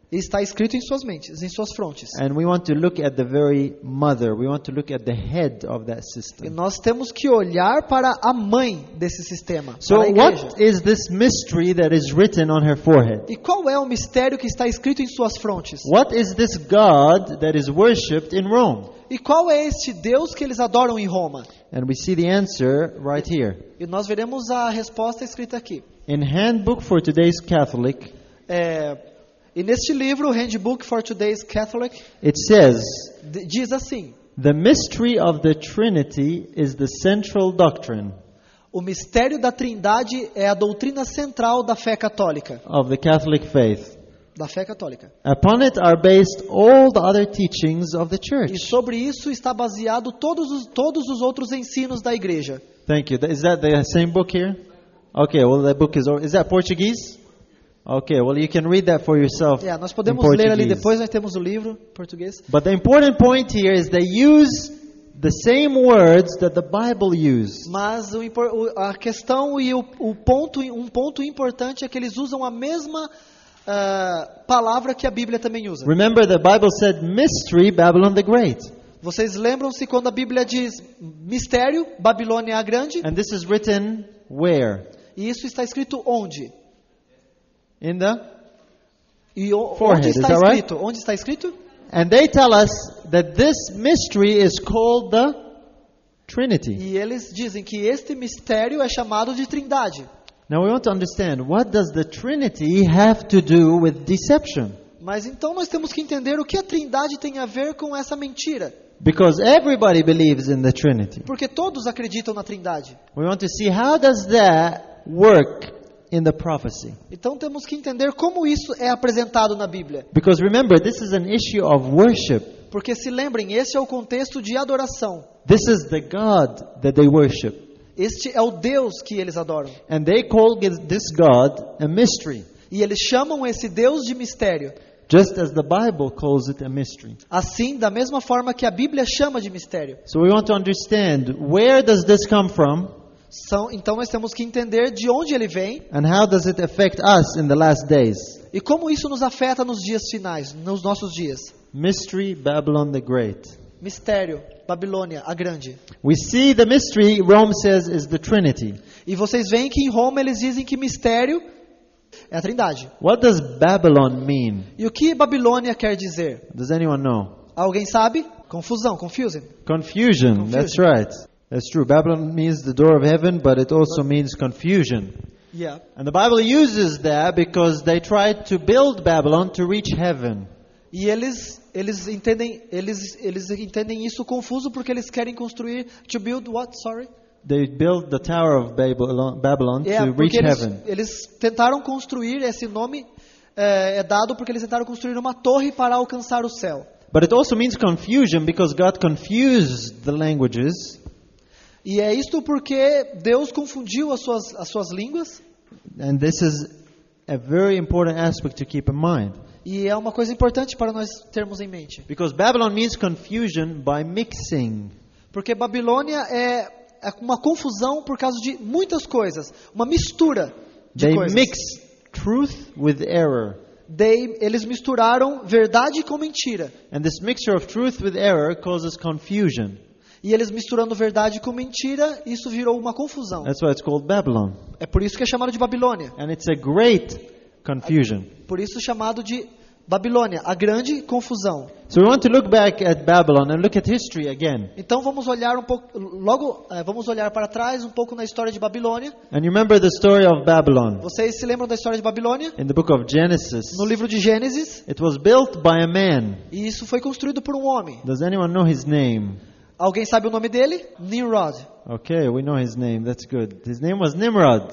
E está escrito em suas mentes, em suas frontes. And we want to look at the very mother. We want to look at the head of that E system. nós temos que olhar para a mãe desse sistema, So para a igreja. what is this mystery that is written on her forehead? E qual é o mistério que está escrito em suas frontes? What is this God that is worshipped in Rome? E qual é este Deus que eles adoram em Roma? And we see the answer right here. E nós veremos a resposta escrita aqui. In Handbook for Today's Catholic, É, e neste livro, Handbook for Today's Catholic, it says, d- diz assim: the mystery of the Trinity is the central doctrine o mistério da Trindade é a doutrina central da fé católica. of the Catholic faith. Da fé católica. Upon it are based all the other teachings of the E church. sobre isso está baseado todos os, todos os outros ensinos da igreja. Thank you. Is that the same book here? Okay, well, that book is, is that Portuguese? Okay, well, you can read that for yourself É, nós in podemos ler ali Portuguese. depois, nós temos o livro em português. But the important point here is they use the same words that the Bible uses. Mas o, impor- o- a questão e o, o ponto, um ponto importante é que eles usam a mesma ah, palavra que a Bíblia também usa. Remember, the Bible said mystery, Babylon the Great. Vocês lembram-se quando a Bíblia diz mistério, Babilônia a Grande? And this is written where? E isso está escrito onde? In the? E o, Forehead, onde is está that right? escrito? Onde está escrito? And they tell us that this mystery is called the Trinity. E eles dizem que este mistério é chamado de Trindade. Now we want to understand, what does the Trinity have to do with deception? Mas então nós temos que entender o que a Trindade tem a ver com essa mentira. Because everybody believes in the Trinity. Porque todos acreditam na Trindade. We want to see how does that work in the prophecy. Então temos que entender como isso é apresentado na Bíblia. Because remember, this is an issue of worship. Porque se lembrem, esse é o contexto de adoração. This is the God that they worship. Este é o Deus que eles adoram. And they call this God a mystery. E eles chamam esse Deus de mistério. Just as the Bible calls it a mystery. Assim, da mesma forma que a Bíblia chama de mistério. So we want to understand, where does this come from? São, então nós temos que entender de onde ele vem And how does it affect us in the last days? e como isso nos afeta nos dias finais, nos nossos dias. Mystery, Babylon the Great. Mistério, Babilônia, a Grande. We see the mystery, Rome says, is the Trinity. E vocês veem que em Roma eles dizem que mistério é a Trindade. What does Babylon mean? E o que Babilônia quer dizer? Does anyone know? Alguém sabe? Confusão, confusing. Confusion, Confusion. that's right. That's true. Babylon means the door of heaven, but it also means confusion. Yeah. And the Bible uses that because they tried to build Babylon to reach heaven. E eles eles entendem eles eles entendem isso confuso porque eles querem construir to build what? Sorry. They built the Tower of Babylon, Babylon É, to reach porque eles, heaven. eles tentaram construir, esse nome é, é dado porque eles tentaram construir uma torre para alcançar o céu. But it also means confusion because God confused the languages. E é isto porque Deus confundiu as suas as suas línguas. And this is a very important aspect to keep in mind. E é uma coisa importante para nós termos em mente. Because Babylon means confusion by mixing. Porque Babilônia é, é uma confusão por causa de muitas coisas, uma mistura de They coisas. mix truth with error. They, eles misturaram verdade com mentira. And this mixture of truth with error causes confusion. E eles misturando verdade com mentira, isso virou uma confusão. That's why it's called Babylon. É por isso que é chamado de Babilônia. And it's a great confusion. Por isso chamado de Babilônia, a grande confusão. So we want to look back at Babylon and look at history again. Então vamos olhar um pouco, logo eh, vamos olhar para trás um pouco na história de Babilônia. And you remember the story of Babylon Vocês se lembram da história de Babilônia? in the book of Genesis. No livro de Gênesis. It was built by a man. E isso foi construído por um homem. Does anyone know his name? Alguém sabe o nome dele? Nimrod. Okay, we know his name. That's good. His name was Nimrod.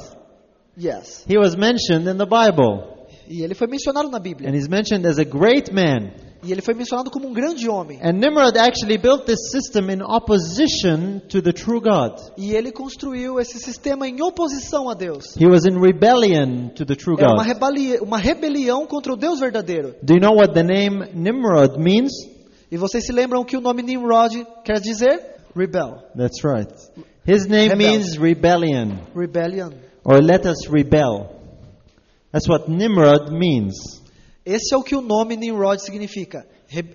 Yes. He was mentioned in the Bible. E ele foi mencionado na Bíblia. And he's mentioned as a great man. E ele foi mencionado como um grande homem. And Nimrod actually built this system in opposition to the true God. E ele construiu esse sistema em oposição a Deus. He was in rebellion to the true É uma God. rebelião, uma rebelião contra o Deus verdadeiro. Do you know what the name Nimrod means? E vocês se lembram que o nome Nimrod quer dizer? Rebel. That's right. His name Rebel. means rebellion, Rebellion. or let us rebel. That's what Nimrod means. Esse é o que o nome Nimrod significa, re,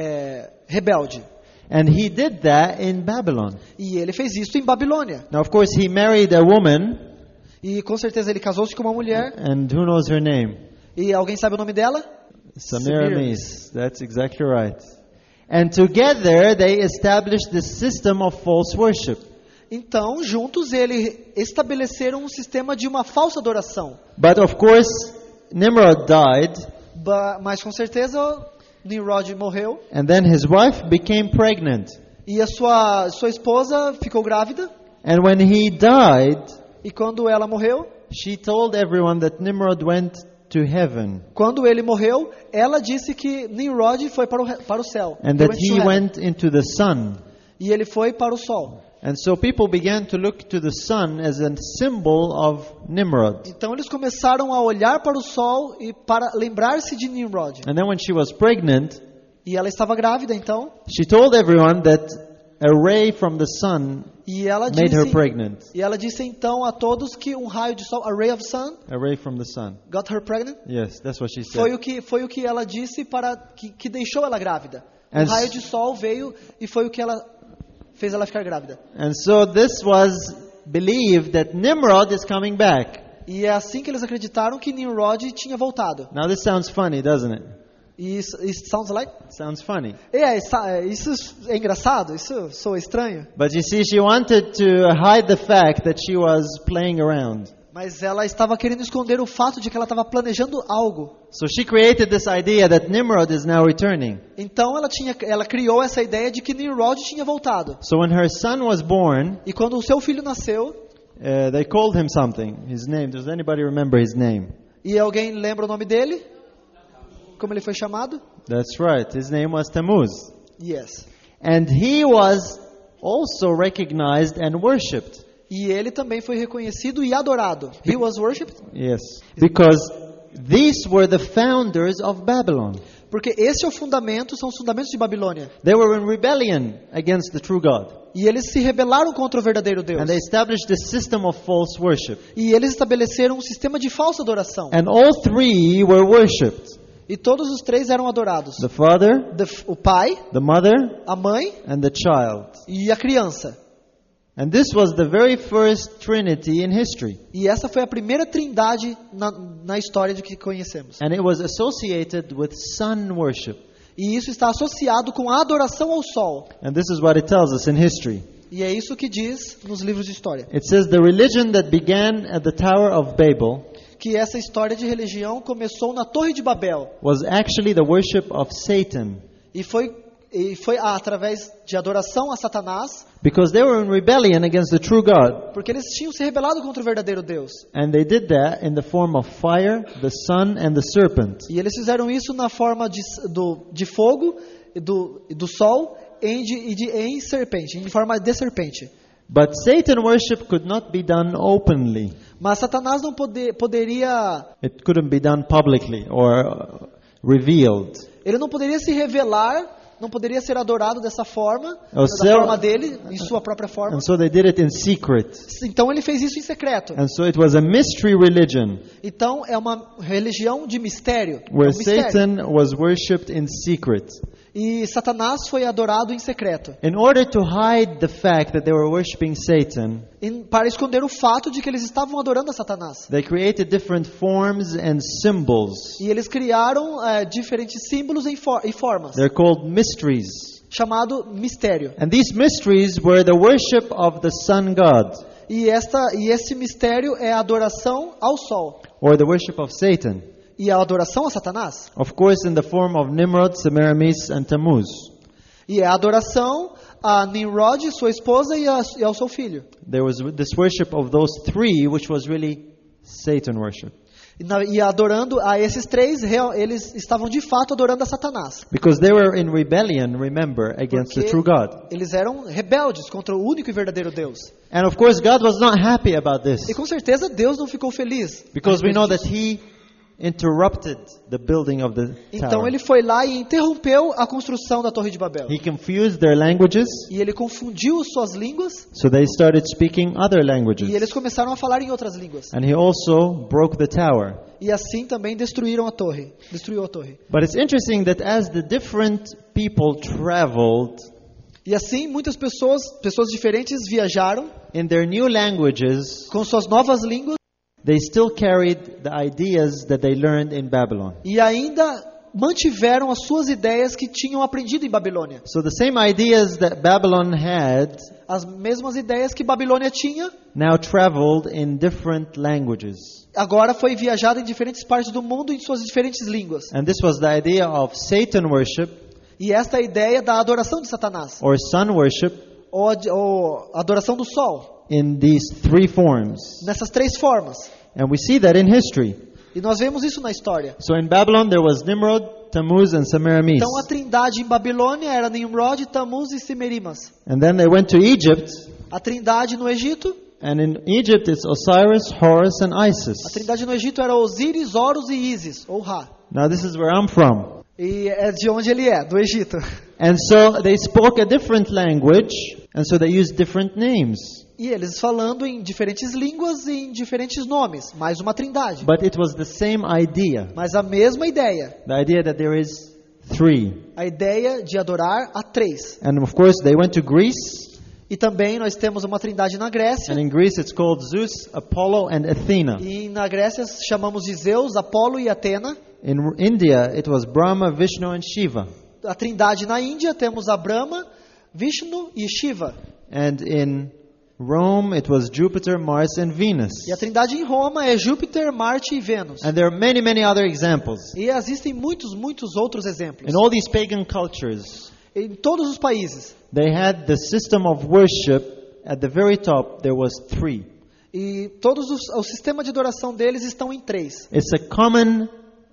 é, rebelde. And he did that in Babylon. E ele fez isso em Babilônia. Now, of course, he married a woman, E com certeza ele casou-se com uma mulher. and who knows her name? E alguém sabe o nome dela? Semiramis. That's exactly right. And together they established the system of false worship. Então, juntos, eles estabeleceram um sistema de uma falsa adoração. But of course, Nimrod died, Ba- Mas com certeza, Nimrod morreu. and then his wife became pregnant. E a sua, sua esposa ficou grávida. And when he died, E quando ela morreu, she told everyone that Nimrod went to heaven, quando ele morreu, ela disse que Nimrod foi para o, re- para o céu. and He that went to he heaven. went into the sun. E ele foi para o sol. And so people began to look to the sun as a symbol of Nimrod. Então eles começaram a olhar para o sol e para lembrar-se de Nimrod. And then when she was pregnant, E ela estava grávida, então. she told everyone that a ray from the sun E ela made her disse, pregnant. e ela disse então a todos que um raio de sol, a ray of sun, A ray from the sun. got her pregnant. Yes, that's what she said. Foi o que foi o que ela disse para que, que deixou ela grávida. Um As- raio de sol veio e foi o que ela fez ela ficar grávida. And so this was believed that Nimrod is coming back. E é assim que eles acreditaram que Nimrod tinha voltado. Now this sounds funny, doesn't it? E isso, it sounds like? Sounds funny. É, essa- isso é engraçado, isso soa estranho. But you see, she wanted to hide the fact that she was playing around. Mas ela estava querendo esconder o fato de que ela estava planejando algo. So she created this idea that Nimrod is now returning. Então ela tinha, ela criou essa ideia de que Nimrod tinha voltado. So when her son was born, E quando o seu filho nasceu, uh, they called him something. His name. Does anybody remember his name? e alguém lembra o nome dele? Como ele foi chamado? That's right. His name was Tammuz. Yes. And he was also recognized and worshipped. E ele também foi reconhecido e adorado. He was worshipped. Yes. Because these were the founders of Babylon. Porque esse é o fundamento, são os fundamentos de Babilônia. They were in rebellion against the true God. E eles se rebelaram contra o verdadeiro Deus. And they established the system of false worship. E eles estabeleceram um sistema de falsa adoração. And all three were worshipped. E todos os três eram adorados. The father, The- o pai, the mother, a mãe and the child. e a criança. And this was the very first Trinity in history. E essa foi a primeira trindade na, na história de que conhecemos. And it was associated with sun worship. E isso está associado com a adoração ao sol. And this is what it tells us in history. E é isso que diz nos livros de história. It says the religion that began at the Tower of Babel Que essa história de religião começou na Torre de Babel. was actually the worship of Satan. E foi, e foi ah, através de adoração a Satanás. Because they were in rebellion against the true God. Porque eles tinham se rebelado contra o verdadeiro Deus. And they did that in the form of fire, the sun, and the serpent. E eles fizeram isso na forma de, do, de fogo, do, do sol em, de, e de, em serpente, em forma de serpente. But Satan worship could not be done openly. Mas Satanás não pode, poderia, It couldn't be done publicly or uh, revealed. ele não poderia se revelar, não poderia ser adorado dessa forma, O da céu- forma dele, em sua própria forma. And so they did it in secret. Então ele fez isso em secreto. And so it was a mystery religion Então é uma religião de mistério. É um where mistério. Satan was worshipped in secret. E Satanás foi adorado em secreto. In order to hide the fact that they were worshiping Satan, Em- para esconder o fato de que eles estavam adorando a Satanás. they created different forms and symbols. E eles criaram eh, diferentes símbolos em for- e formas, They're called mysteries. chamado mistério. And these mysteries were the worship of the sun god, E, esta, e esse mistério é a adoração ao sol. or the worship of Satan. E a adoração a Satanás. Of course, in the form of Nimrod, Semiramis, and Tammuz. E é a adoração a Nimrod, sua esposa, e, a, e ao seu filho. There was this worship of those three, which was really Satan worship. E, na, e adorando a esses três, real, eles estavam de fato adorando a Satanás. Because they were in rebellion, remember, against the Porque true God. eles eram rebeldes contra o único e verdadeiro Deus. And of course, God was not happy about this. E com certeza Deus não ficou feliz. Because we know disso. that He interrupted the building of the Então tower. ele foi lá e interrompeu a construção da Torre de Babel. He confused their languages, E ele confundiu suas línguas so they started speaking other e languages. eles começaram a falar em outras línguas. And he also broke the tower. E assim também destruíram a torre. Destruiu a torre. But it's interesting that as the different people traveled E assim muitas pessoas, pessoas diferentes viajaram in their new languages, com suas novas línguas they still carried the ideas that they learned in Babylon. e ainda mantiveram as suas ideias que tinham aprendido em Babilônia. So the same ideas that Babylon had As mesmas ideias que Babilônia tinha, now traveled in different languages. agora foi viajada em diferentes partes do mundo em suas diferentes línguas. And this was the idea of Satan worship, E esta é a ideia da adoração de Satanás, or sun worship, ou a, ou a adoração do sol, in these three forms. nessas três formas. And we see that in history. E nós vemos isso na história. So in Babylon there was Nimrod, Tammuz, and Semiramis. Então a trindade em Babilônia era Nimrod, Tammuz e Semerimas. And then they went to Egypt, A trindade no Egito, and in Egypt it's Osiris, Horus, and Isis. a trindade no Egito era Osíris, Horus e Ísis, ou Ra. Now this is where I'm from. E é de onde ele é, do Egito. And so they spoke a different language, and so they used different names. E eles falando em diferentes línguas e em diferentes nomes, mais uma trindade. But it was the same idea. Mas a mesma ideia, The idea that there is three. a ideia de adorar a três. And of course they went to Greece, E também nós temos uma trindade na Grécia. and in Greece it's called Zeus, Apollo, and Athena. E na Grécia chamamos de Zeus, Apolo e Atena. In India it was Brahma, Vishnu, and Shiva. A trindade na Índia temos a Brahma, Vishnu e Shiva. And in Rome it was Jupiter, Mars, and Venus. E a trindade em Roma é Júpiter, Marte e Vênus. And there are many, many other examples. E existem muitos, muitos outros exemplos. In all these pagan cultures, Em todos os países. they had the system of worship. At the very top there was three. E todos os, o sistema de adoração deles estão em três. It's a common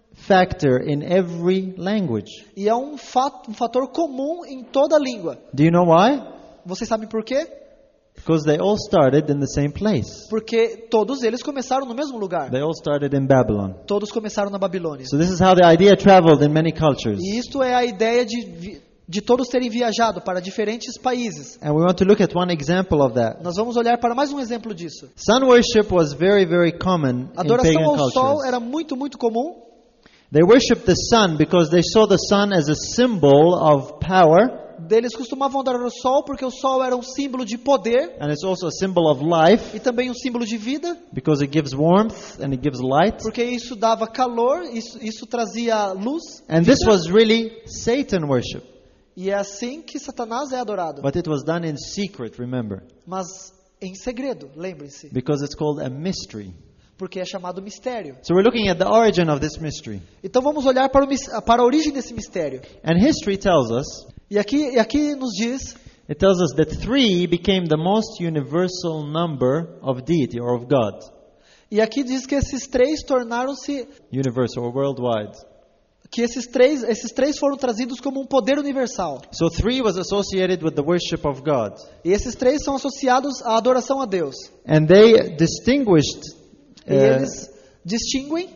factor in every language. E é um, fato, um fator comum em toda língua. Do you know why? Vocês sabem por quê? Because they all started in the same place. Porque todos eles começaram no mesmo lugar. They all started in Babylon. Todos começaram na Babilônia. So this is how the idea traveled in many cultures. E isto é a ideia de, vi- de todos terem viajado para diferentes países. And we want to look at one example of that. Nós vamos olhar para mais um exemplo disso. Sun worship was very, very common A in adoração pagan ao sol cultures. era muito, muito comum. They worshipped the sun because they saw the sun as a symbol of power, Eles costumavam adorar o sol porque o sol era um símbolo de poder and it's also a symbol of life e também um símbolo de vida, because it gives warmth and it gives light. porque isso dava calor, isso, isso trazia luz. And vida. this was really Satan worship, E é assim que Satanás é adorado. but it was done in secret, remember, Mas em segredo, lembrem-se, because it's called a mystery. porque é chamado mistério. So we're looking at the origin of this mystery. Então vamos olhar para, o, mis- para a origem desse mistério. And history tells us, E aqui, e aqui nos diz it tells us that three became the most universal number of deity or of God. E aqui diz que esses três tornaram-se, Universal or worldwide. que esses três, esses três foram trazidos como um poder universal. So three was associated with the worship of God. E esses três são associados à adoração a Deus. And they distinguished E uh, eles distinguem,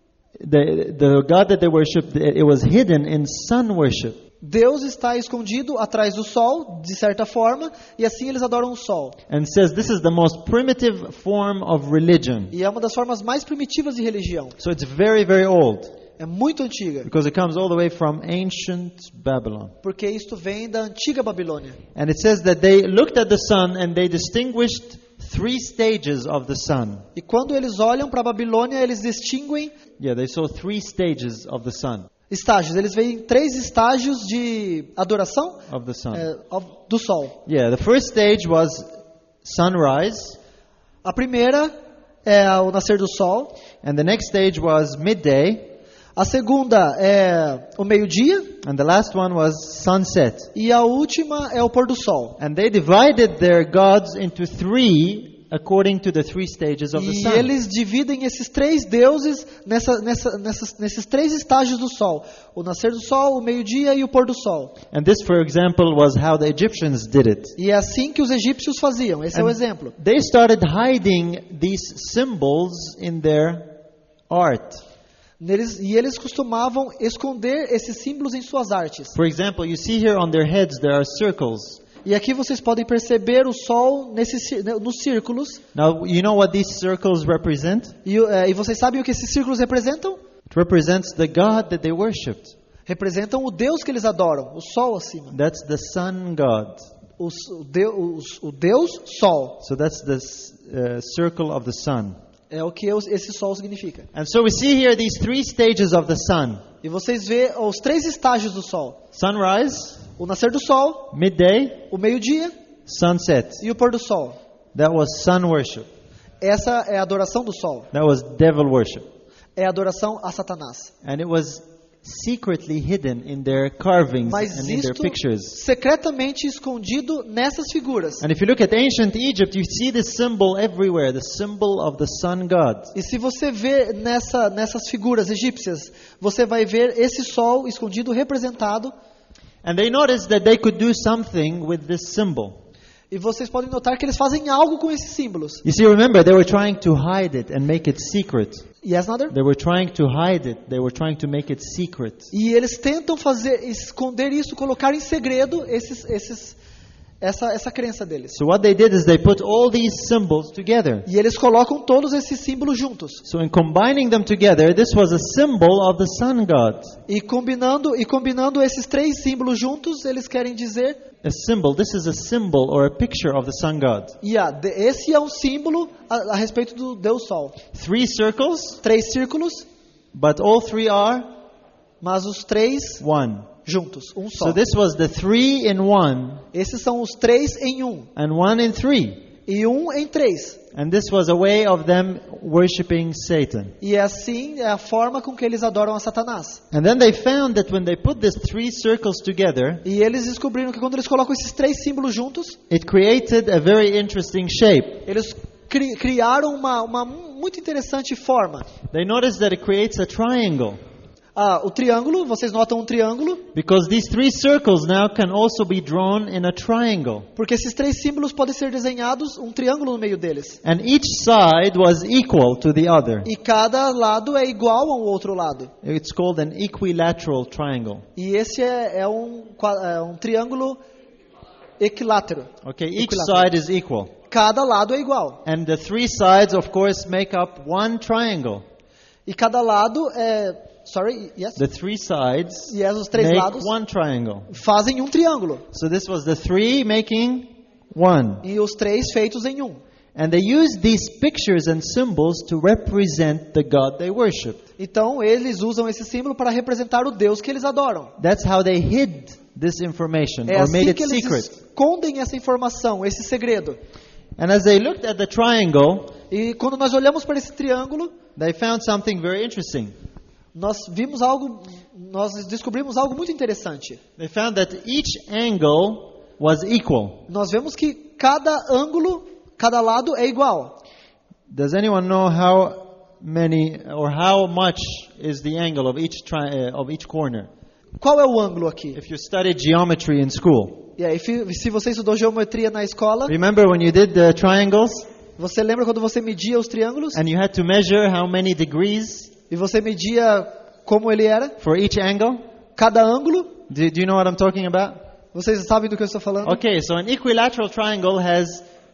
the, the God that they worshipped. It was hidden in sun worship. Deus está escondido atrás do sol, de certa forma, e assim eles adoram o sol. And says this is the most primitive form of religion. E é uma das formas mais primitivas de religião. So it's very, very old. É muito antiga, Because it comes all the way from ancient Babylon. porque isto vem da antiga Babilônia. And it says that they looked at the sun and they distinguished three stages of the sun. E quando eles olham para a Babilônia, eles distinguem Yeah, they saw three stages of the sun. estágios. Eles veem três estágios de adoração Of the sun. é, ao- do sol. Yeah, the first stage was sunrise. A primeira é o nascer do sol. And the next stage was midday. A segunda é o meio-dia. And the last one was sunset. E a última é o pôr do sol. And they divided their gods into three according to the three stages of the E sun. eles dividem esses três deuses nessa, nessa, nessas, nesses três estágios do sol. O nascer do sol, o meio-dia e o pôr do sol. And this, for example, was how the Egyptians did it. E é assim que os egípcios faziam. Esse é o And exemplo. They started hiding these symbols in their art. Neles, e eles costumavam esconder esses símbolos em suas artes. For example, you see here on their heads there are circles. E aqui vocês podem perceber o sol nesse, nos círculos. Now, you know what these circles represent? E, é, e vocês sabem o que esses círculos representam? It represents the God that they worshipped. Representam o Deus que eles adoram, o sol acima. That's the sun God. O, o, Deus, o Deus Sol. So that's the uh, circle of the sun. É o que esse sol significa. And so we see here these three stages of the sun. E vocês vê os três estágios do sol. Sunrise, O nascer do sol, midday, o meio-dia sunset. e o pôr do sol. That was sun worship. Essa é a adoração do sol. That was devil worship. É a adoração a Satanás. And it was secretly hidden in their carvings Mas and in their isto pictures. secretamente escondido nessas figuras. And if you look at ancient Egypt, you see this symbol everywhere, the symbol of the sun god. E se você vê nessa, nessas figuras egípcias, você vai ver esse sol escondido representado. And they noticed that they could do something with this symbol. E vocês podem notar que eles fazem algo com esses símbolos. You see, remember, they were trying to hide it and make it secret. Yes, Nader? They were trying to hide it. They were trying to make it secret. E eles tentam fazer, esconder isso, colocar em segredo esses, esses, essa, essa crença deles. So what they did is they put all these symbols together. E eles colocam todos esses símbolos juntos. So in combining them together, this was a symbol of the sun god. E combinando, e combinando esses três símbolos juntos, eles querem dizer... A symbol. This is a symbol or a picture of the sun god. Yeah, esse é um símbolo a, a respeito do Deus Sol. Three circles, Três círculos, but all three are mas os três one. juntos, um só. So this was the three in one Esses são os três em um. and one in three. E um em três. And this was a way of them worshiping Satan. E assim é a forma com que eles adoram a Satanás. And then they found that when they put these three circles together, E eles descobriram que quando eles colocam esses três símbolos juntos, it created a very interesting shape. eles cri criaram uma, uma muito interessante forma. They noticed that it creates a triangle. Ah, o triângulo, vocês notam um triângulo? Because these three circles now can also be drawn in a triangle. Porque esses três símbolos podem ser desenhados, um triângulo no meio deles. And each side was equal to the other. E cada lado é igual ao outro lado. It's called an equilateral triangle. E esse é, é, um, é um triângulo equilátero. Okay, each Equilátero. side is equal. Cada lado é igual. And the three sides, of course, make up one triangle. E cada lado é... Sorry, yes? The three sides E os três make lados one triangle. fazem um triângulo. So this was the three making one. E os três feitos em um. And they used these pictures and symbols to represent the God they worshipped. Então eles usam esse símbolo para representar o Deus que eles adoram. That's how they hid this information É or made assim it que eles secret. escondem essa informação, esse segredo. And as they looked at the triangle, E quando nós olhamos para esse triângulo, they found something very interesting. nós vimos algo, nós descobrimos algo muito interessante. They found that each angle was equal. Nós vemos que cada ângulo, cada lado é igual. Does anyone know how many or how much is the angle of each tri- uh, of each corner? Qual é o ângulo aqui? If you studied geometry in school, E aí, se você estudou geometria na escola, remember when you did the triangles você lembra quando você media os triângulos? and you had to measure how many degrees E você media como ele era? for each angle? Cada ângulo? Do, do you know what I'm talking about? Vocês sabem do que eu estou falando? Okay, so an equilateral triangle has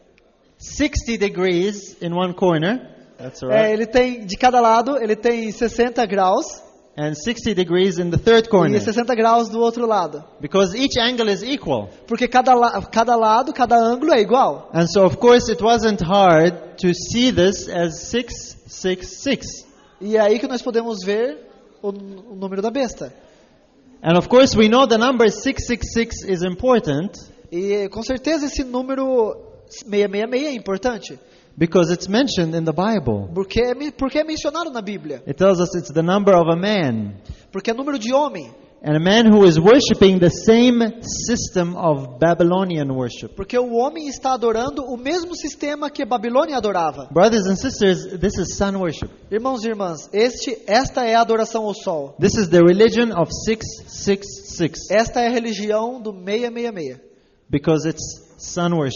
sixty degrees in one corner. That's all É, right. ele tem, de cada lado, ele tem sessenta graus And sixty degrees in the third corner. e sessenta graus do outro lado. Because each angle is equal. Porque cada, la, cada lado, cada ângulo é igual. And so of course it wasn't hard to see this as six six six. E é aí que nós podemos ver o, o número da besta. And of course we know the number six six six is important E com certeza esse número seiscentos e sessenta e seis é importante. because it's mentioned in the Bible. Porque é, me- porque é mencionado na Bíblia. It tells us it's the number of a man. Porque é número de homem. And a man who is worshiping the same system of Babylonian worship. Porque o homem está adorando o mesmo sistema que a Babilônia adorava. Brothers and sisters, this is sun worship. Irmãos e irmãs, este, esta é a adoração ao sol. This is the religion of six six six Esta é a religião do seiscentos e sessenta e seis. because it's sun worship.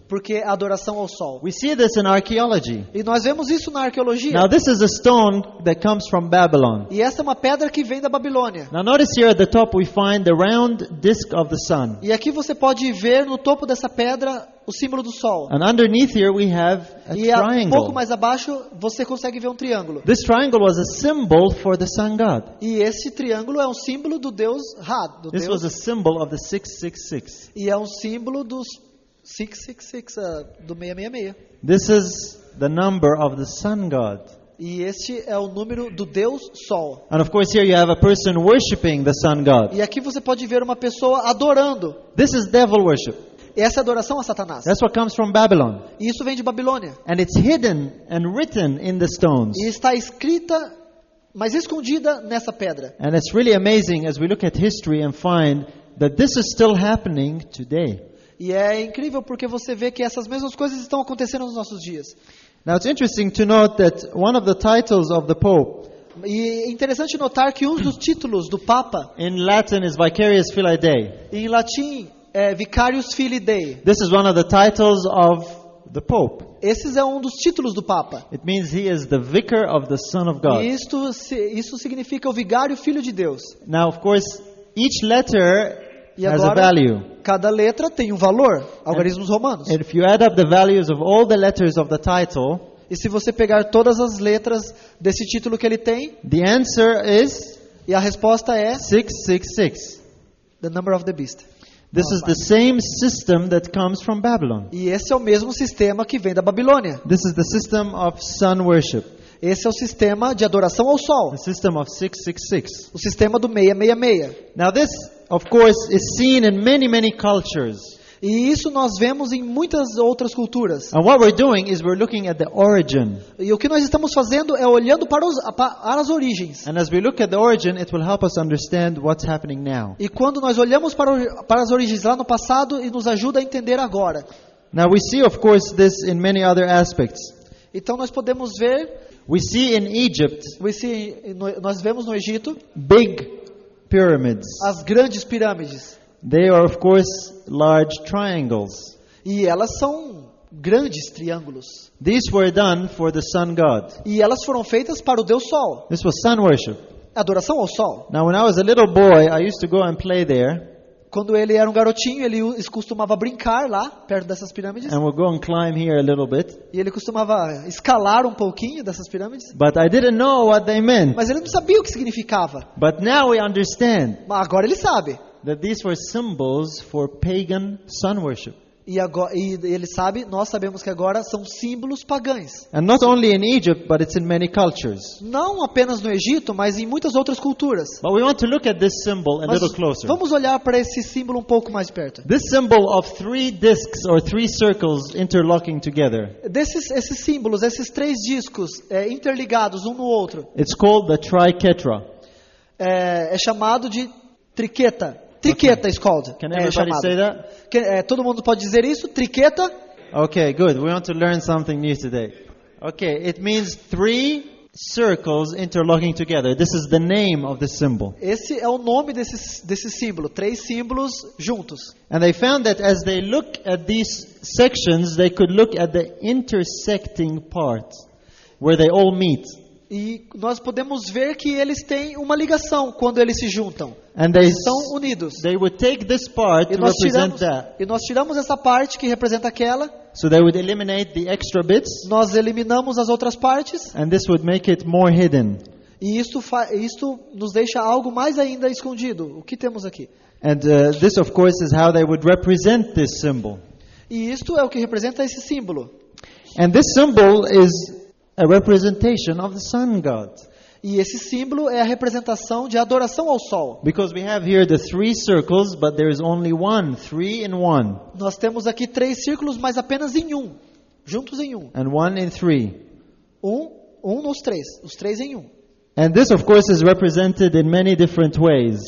porque é adoração ao sol. We see this in archaeology. E nós vemos isso na arqueologia. Now this is a stone that comes from Babylon. E essa é uma pedra que vem da Babilônia. Now notice here at the top we find the round disk of the sun. E aqui você pode ver no topo dessa pedra o símbolo do sol. And underneath here we have a E a, um pouco triangle. mais abaixo você consegue ver um triângulo. This triangle was a symbol for the sun god. E esse triângulo é um símbolo do Deus Ra, do This Deus, was a symbol of the six six six. e é um símbolo dos seiscentos e sessenta e seis, uh, do seiscentos e sessenta e seis. This is the number of the sun god. E este é o número do Deus Sol. And of course here you have a person worshiping the sun god. E aqui você pode ver uma pessoa adorando. This is devil worship. Essa é adoração a Satanás. That's what comes from Babylon. E isso vem de Babilônia. And it's hidden and written in the stones. E está escrita, mas escondida nessa pedra. And it's really amazing as we look at history and find that this is still happening today. E é incrível porque você vê que essas mesmas coisas estão acontecendo nos nossos dias. Now it's interesting to note that one of the titles of the Pope E é interessante notar que um dos títulos do Papa, in Latin is Vicarius Filii Dei. em latim, é Vicarius Filii Dei. This is one of the titles of the Pope. Esses é um dos títulos do Papa. It means he is the vicar of the Son of God. E isto, isso significa o vigário filho de Deus. Now, of course, each letter E has a agora, value. cada letra tem um valor, algarismos romanos. And if you add up the values of all the letters of the title, E se você pegar todas as letras desse título que ele tem, the answer is e a resposta é six six six. The Number of the Beast. This is the same system that comes from Babylon. E esse é o mesmo sistema que vem da Babilônia. This is the system of sun worship, Esse é o sistema de adoração ao sol. the system of six six six. O sistema do seiscentos e sessenta e seis. Now this, of course, is seen in many, many cultures. E isso nós vemos em muitas outras culturas. And what we're doing is we're looking at the origin. E o que nós estamos fazendo é olhando para, os, para as origens. And as we look at the origin, it will help us understand what's happening now. E quando nós olhamos para, o, para as origens lá no passado, e nos ajuda a entender agora. Now we see, of course, this in many other aspects. Então nós podemos ver, We see in Egypt we see, nós vemos no Egito big pyramids. as grandes pirâmides. They are, of course, large triangles. E elas são grandes triângulos. These were done for the sun god. E elas foram feitas para o Deus Sol. This was sun worship. Adoração ao Sol. Now, when I was a little boy, I used to go and play there, Quando ele era um garotinho, ele costumava brincar lá, perto dessas pirâmides. and we'll go and climb here a little bit. E ele costumava escalar um pouquinho dessas pirâmides. But I didn't know what they meant. Mas ele não sabia o que significava. But now we understand Mas agora ele sabe. that these were symbols for pagan sun worship. E, agora, e ele sabe, nós sabemos que agora são símbolos pagãos. And not only in Egypt, but it's in many cultures. Não apenas no Egito, mas em muitas outras culturas. But we want to look at this symbol a Mas little closer. vamos olhar para esse símbolo um pouco mais perto. This symbol of three discs or three circles interlocking together, Desses esses símbolos, esses três discos é, interligados um no outro, it's called the triquetra. é, é chamado de triqueta. Triqueta is called. Can É everybody chamado. say that? Que- é, todo mundo pode dizer isso? Triqueta. Okay, good. We want to learn something new today. Okay, it means three circles interlocking together. This is the name of the symbol. Esse é o nome desse, desse símbolo. Três símbolos juntos. And they found that as they look at these sections, they could look at the intersecting parts where they all meet. E nós podemos ver que eles têm uma ligação quando eles se juntam. And they, São unidos. they would take this part E to nós, represent tiramos, that. e nós tiramos essa parte que representa aquela, So they would eliminate the extra bits, nós eliminamos as outras partes, and this would make it more hidden. e isto, fa- isto nos deixa algo mais ainda escondido. O que temos aqui? And uh, this, of course, is how they would represent this symbol. E isto é o que representa esse símbolo. And this symbol is a representation of the sun god. E esse símbolo é a representação de adoração ao sol. Because we have here the three circles, but there is only one, three in one, Nós temos aqui três círculos, mas apenas em um. Juntos em um. and one in three. Um, um nos três. Os três em um. And this, of course, is represented in many different ways.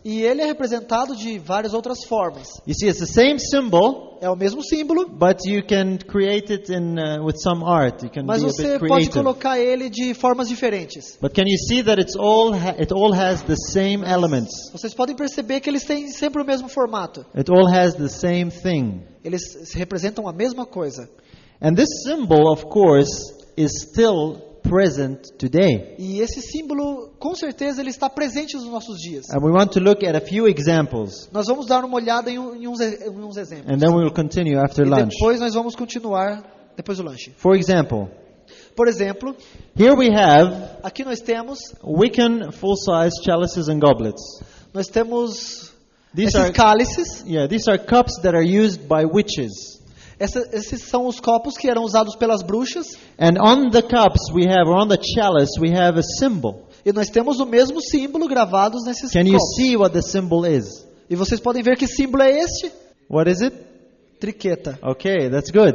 E ele é representado de várias outras formas. You see, it's the same symbol, É o mesmo símbolo, but you can create it in uh, with some art. You can mas be a você bit pode creative. colocar ele de formas diferentes. But can you see that it's all ha- it all has the same elements? Vocês podem perceber que eles têm sempre o mesmo formato. It all has the same thing. Eles se representam a mesma coisa. And this symbol, of course, is still present today. E esse símbolo, com certeza, ele está presente nos nossos dias. And we want to look at a few examples, Nós vamos dar uma olhada em, um- em uns, e- em uns exemplos. and then we will continue after E lunch. depois nós vamos continuar depois do lanche. For example, Por exemplo, here we have aqui nós temos, Wiccan full-size chalices and goblets. nós temos These esses are cálices. yeah, these are cups that are used by witches. Essa, esses são os copos que eram usados pelas bruxas. And on the cups we have, or on the chalice, we have a symbol. E nós temos o mesmo símbolo gravados nesses Can you copos. see what the symbol is? E vocês podem ver que símbolo é este? What is it? Triqueta. Okay, that's good.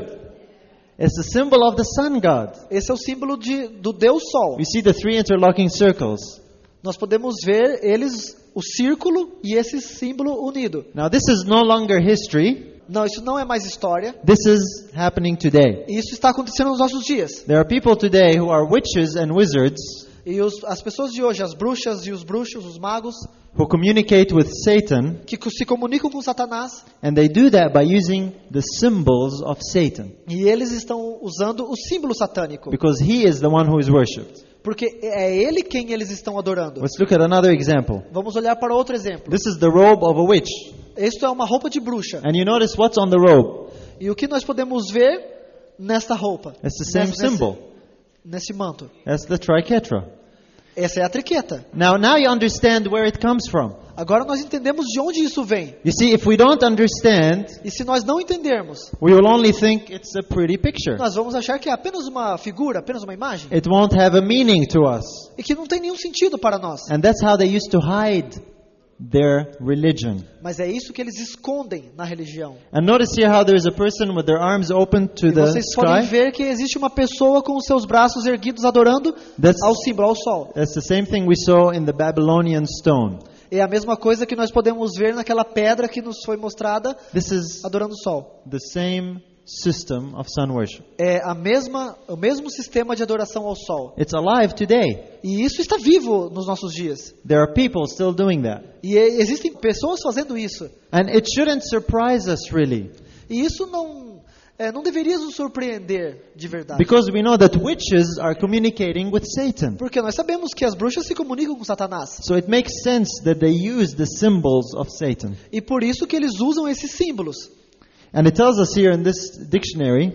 It's the symbol of the sun god. Esse é o símbolo de, do Deus Sol. You see the three interlocking circles. Nós podemos ver eles, o círculo e esse símbolo unido. Now this is no longer history. Não, isso não é mais história. This is happening today. Isso está acontecendo nos nossos dias. There are people today who are witches and wizards E os, as pessoas de hoje, as bruxas e os bruxos, os magos, who communicate with Satan, que co- se comunicam com Satanás, and they do that by using the symbols of Satan, e eles estão usando o símbolo satânico, because he is the one who is worshipped. porque é ele quem eles estão adorando. Let's look at another example. Vamos olhar para outro exemplo. This is the robe of a witch. Isto é uma roupa de bruxa. And you notice what's on the robe? E o que nós podemos ver nesta roupa? It's the same Nesse- symbol. Nesse manto. That's the triquetra. Essa é a triqueta. Now, now you understand where it comes from. Agora nós entendemos de onde isso vem. You see, if we don't understand, E se nós não entendermos, we will only think it's a pretty picture. nós vamos achar que é apenas uma figura, apenas uma imagem, It won't have a meaning to us. e que não tem nenhum sentido para nós. And that's how they used to hide their religion. Mas é isso que eles escondem na religião. And notice here how there is a person with their arms open to E the vocês podem sky. ver que existe uma pessoa com os seus braços erguidos adorando That's, ao símbolo, ao sol. that's the same thing we saw in the Babylonian stone. É a mesma coisa que nós podemos ver naquela pedra que nos foi mostrada This is adorando o sol. the same system of sun worship. É a mesma, o mesmo sistema de adoração ao sol. It's alive today. E isso está vivo nos nossos dias. There are people still doing that. E é, existem pessoas fazendo isso. And it shouldn't surprise us really, E isso não, é, não deveria nos surpreender de verdade. because we know that witches are communicating with Satan. Porque nós sabemos que as bruxas se comunicam com Satanás. So it makes sense that they use the symbols of Satan. E por isso que eles usam esses símbolos. And it tells us here in this dictionary,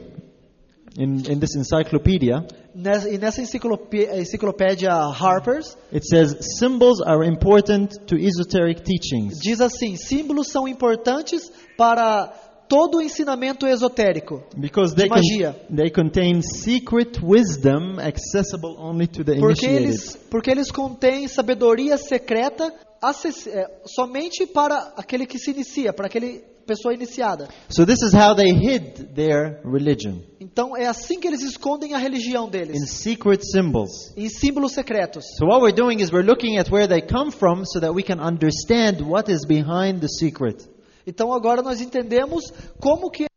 in, in this encyclopedia, Nessa- E nessa enciclopé- enciclopédia Harper's, it says symbols are important to esoteric teachings diz assim: símbolos são importantes para todo o ensinamento esotérico. because they, de magia. they contain secret wisdom accessible only to the Porque initiated. eles, porque eles contêm sabedoria secreta acess- é, somente para aquele que se inicia, para aquele pessoa iniciada. So this is how they hid their religion, Então é assim que eles escondem a religião in deles, secret symbols. em símbolos secretos. So what we're doing is we're looking at where they come from so that we can understand what is behind the secret. Então agora nós entendemos como que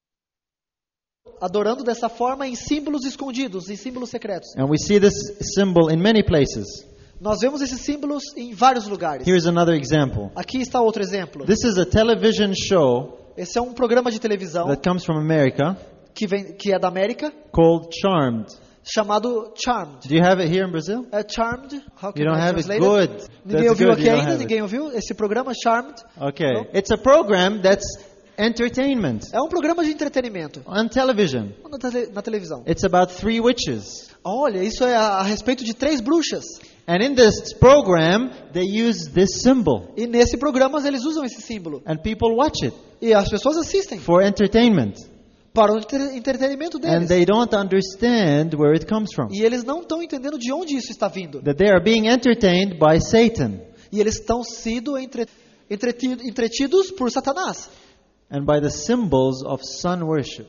adorando dessa forma em símbolos escondidos, em símbolos secretos. And we see this symbol in many places. Nós vemos esses símbolos em vários lugares. Here's another example. Aqui está outro exemplo. This is a television show Esse é um programa de televisão that comes from America que, vem, que é da América, called Charmed. chamado Charmed. Do you have it here in Brazil? É Charmed? How can You don't I have it? translate it? Good. Ninguém That's ouviu good. aqui You don't ainda? have it. Ninguém ouviu esse programa Charmed? Okay. No? It's a program that's entertainment É um programa de entretenimento on television. na, tele, na televisão. It's about three witches. Olha, isso é a, a respeito de três bruxas. And in this program, they use this symbol. E nesse programa eles usam esse símbolo. And people watch it E as pessoas assistem for entertainment. para o entre- entretenimento And deles. they don't understand where it comes from. E eles não estão entendendo de onde isso está vindo. That they are being entertained by Satan E eles estão sendo entre, entretido- entretidos por Satanás. and by the symbols of sun worship.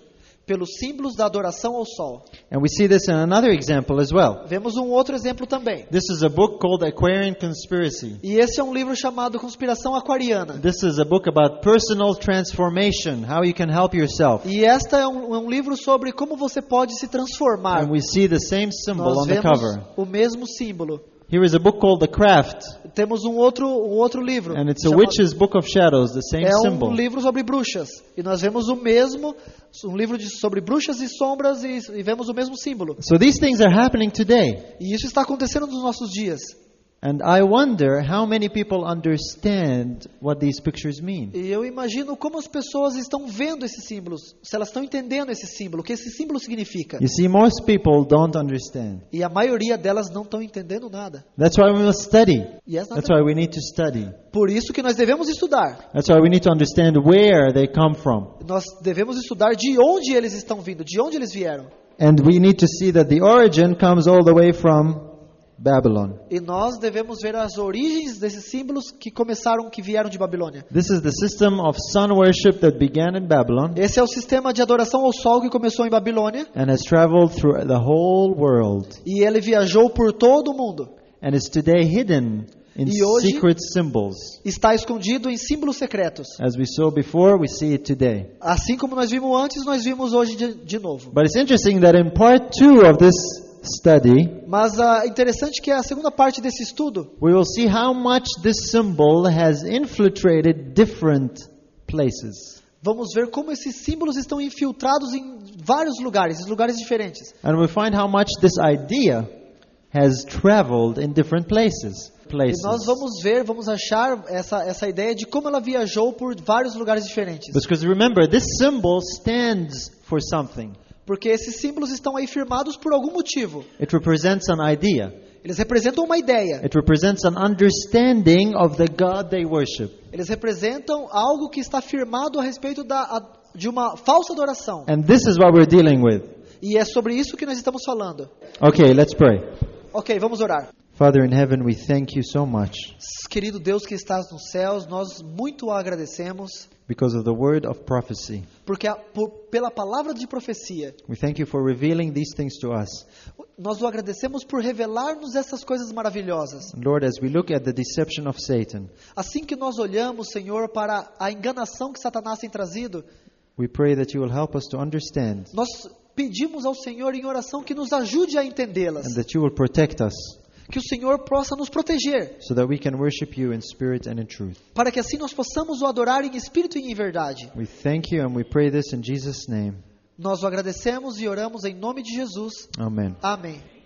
pelos símbolos da adoração ao sol. And we see this in another example as well. Vemos um outro exemplo também. This is a book called Aquarian Conspiracy. E esse é um livro chamado Conspiração Aquariana. This is a book about personal transformation, how you can help yourself. E esta é um, é um livro sobre como você pode se transformar. And we see the same symbol Nós on the vemos cover. o mesmo símbolo. Here is a book called The Craft, Temos um outro, um outro livro. and it's a chamado- witch's book of shadows, the same É um symbol. livro sobre bruxas. E nós vemos o mesmo, um livro de, sobre bruxas e sombras e, e vemos o mesmo símbolo. So these things are happening today. E isso está acontecendo nos nossos dias. And I wonder how many people understand what these pictures mean. E eu imagino como as pessoas estão vendo esses símbolos, se elas estão entendendo esse símbolo, o que esse símbolo significa. You see, most people don't understand. E a maioria delas não estão entendendo nada. That's why we must study. E é That's why we need to study. por isso que nós devemos estudar. That's why we need to understand where they come from. Nós devemos estudar de onde eles estão vindo, de onde eles vieram. And we need to see that the origin comes all the way from Babylon. E nós devemos ver as origens desses símbolos que começaram, que vieram de Babilônia. This is the system of sun worship that began in Babylon Esse é o sistema de adoração ao sol que começou em Babilônia. and has traveled through the whole world E ele viajou por todo o mundo. and is today hidden in E hoje- secret symbols. Está escondido em símbolos secretos. As we saw before, we see it today. Assim como nós vimos antes, nós vimos hoje de, de novo. But it's interesting that in part two of this study, Mas é interessante que a segunda parte desse estudo, we will see how much this symbol has infiltrated different places. vamos ver como esses símbolos estão infiltrados em vários lugares, em lugares diferentes. And we find how much this idea has traveled in different places. E places. nós vamos ver, vamos achar essa, essa ideia de como ela viajou por vários lugares diferentes. Because remember, this symbol stands for something. Porque esses símbolos estão aí firmados por algum motivo. It represents an idea. Eles representam uma ideia. It represents an understanding of the God they worship. Eles representam algo que está firmado a respeito da, a, de uma falsa adoração. And this is what we're dealing with. E é sobre isso que nós estamos falando. Okay, let's pray. Ok, vamos orar. Father in heaven, we thank you so much Querido Deus que estás nos céus, nós muito o agradecemos because of the word of prophecy. porque a, por, pela palavra de profecia, We thank you for revealing these things to us. nós o agradecemos por revelar-nos essas coisas maravilhosas. And Lord, as we look at the deception of Satan, Assim que nós olhamos, Senhor, para a enganação que Satanás tem trazido, we pray that you will help us to understand nós pedimos ao Senhor em oração que nos ajude a entendê-las, and that you will protect us que o Senhor possa nos proteger, so that we can worship you in spirit and in truth. para que assim nós possamos o adorar em espírito e em verdade. We thank you and we pray this in Jesus' name. Nós o agradecemos e oramos em nome de Jesus. Amen. Amém.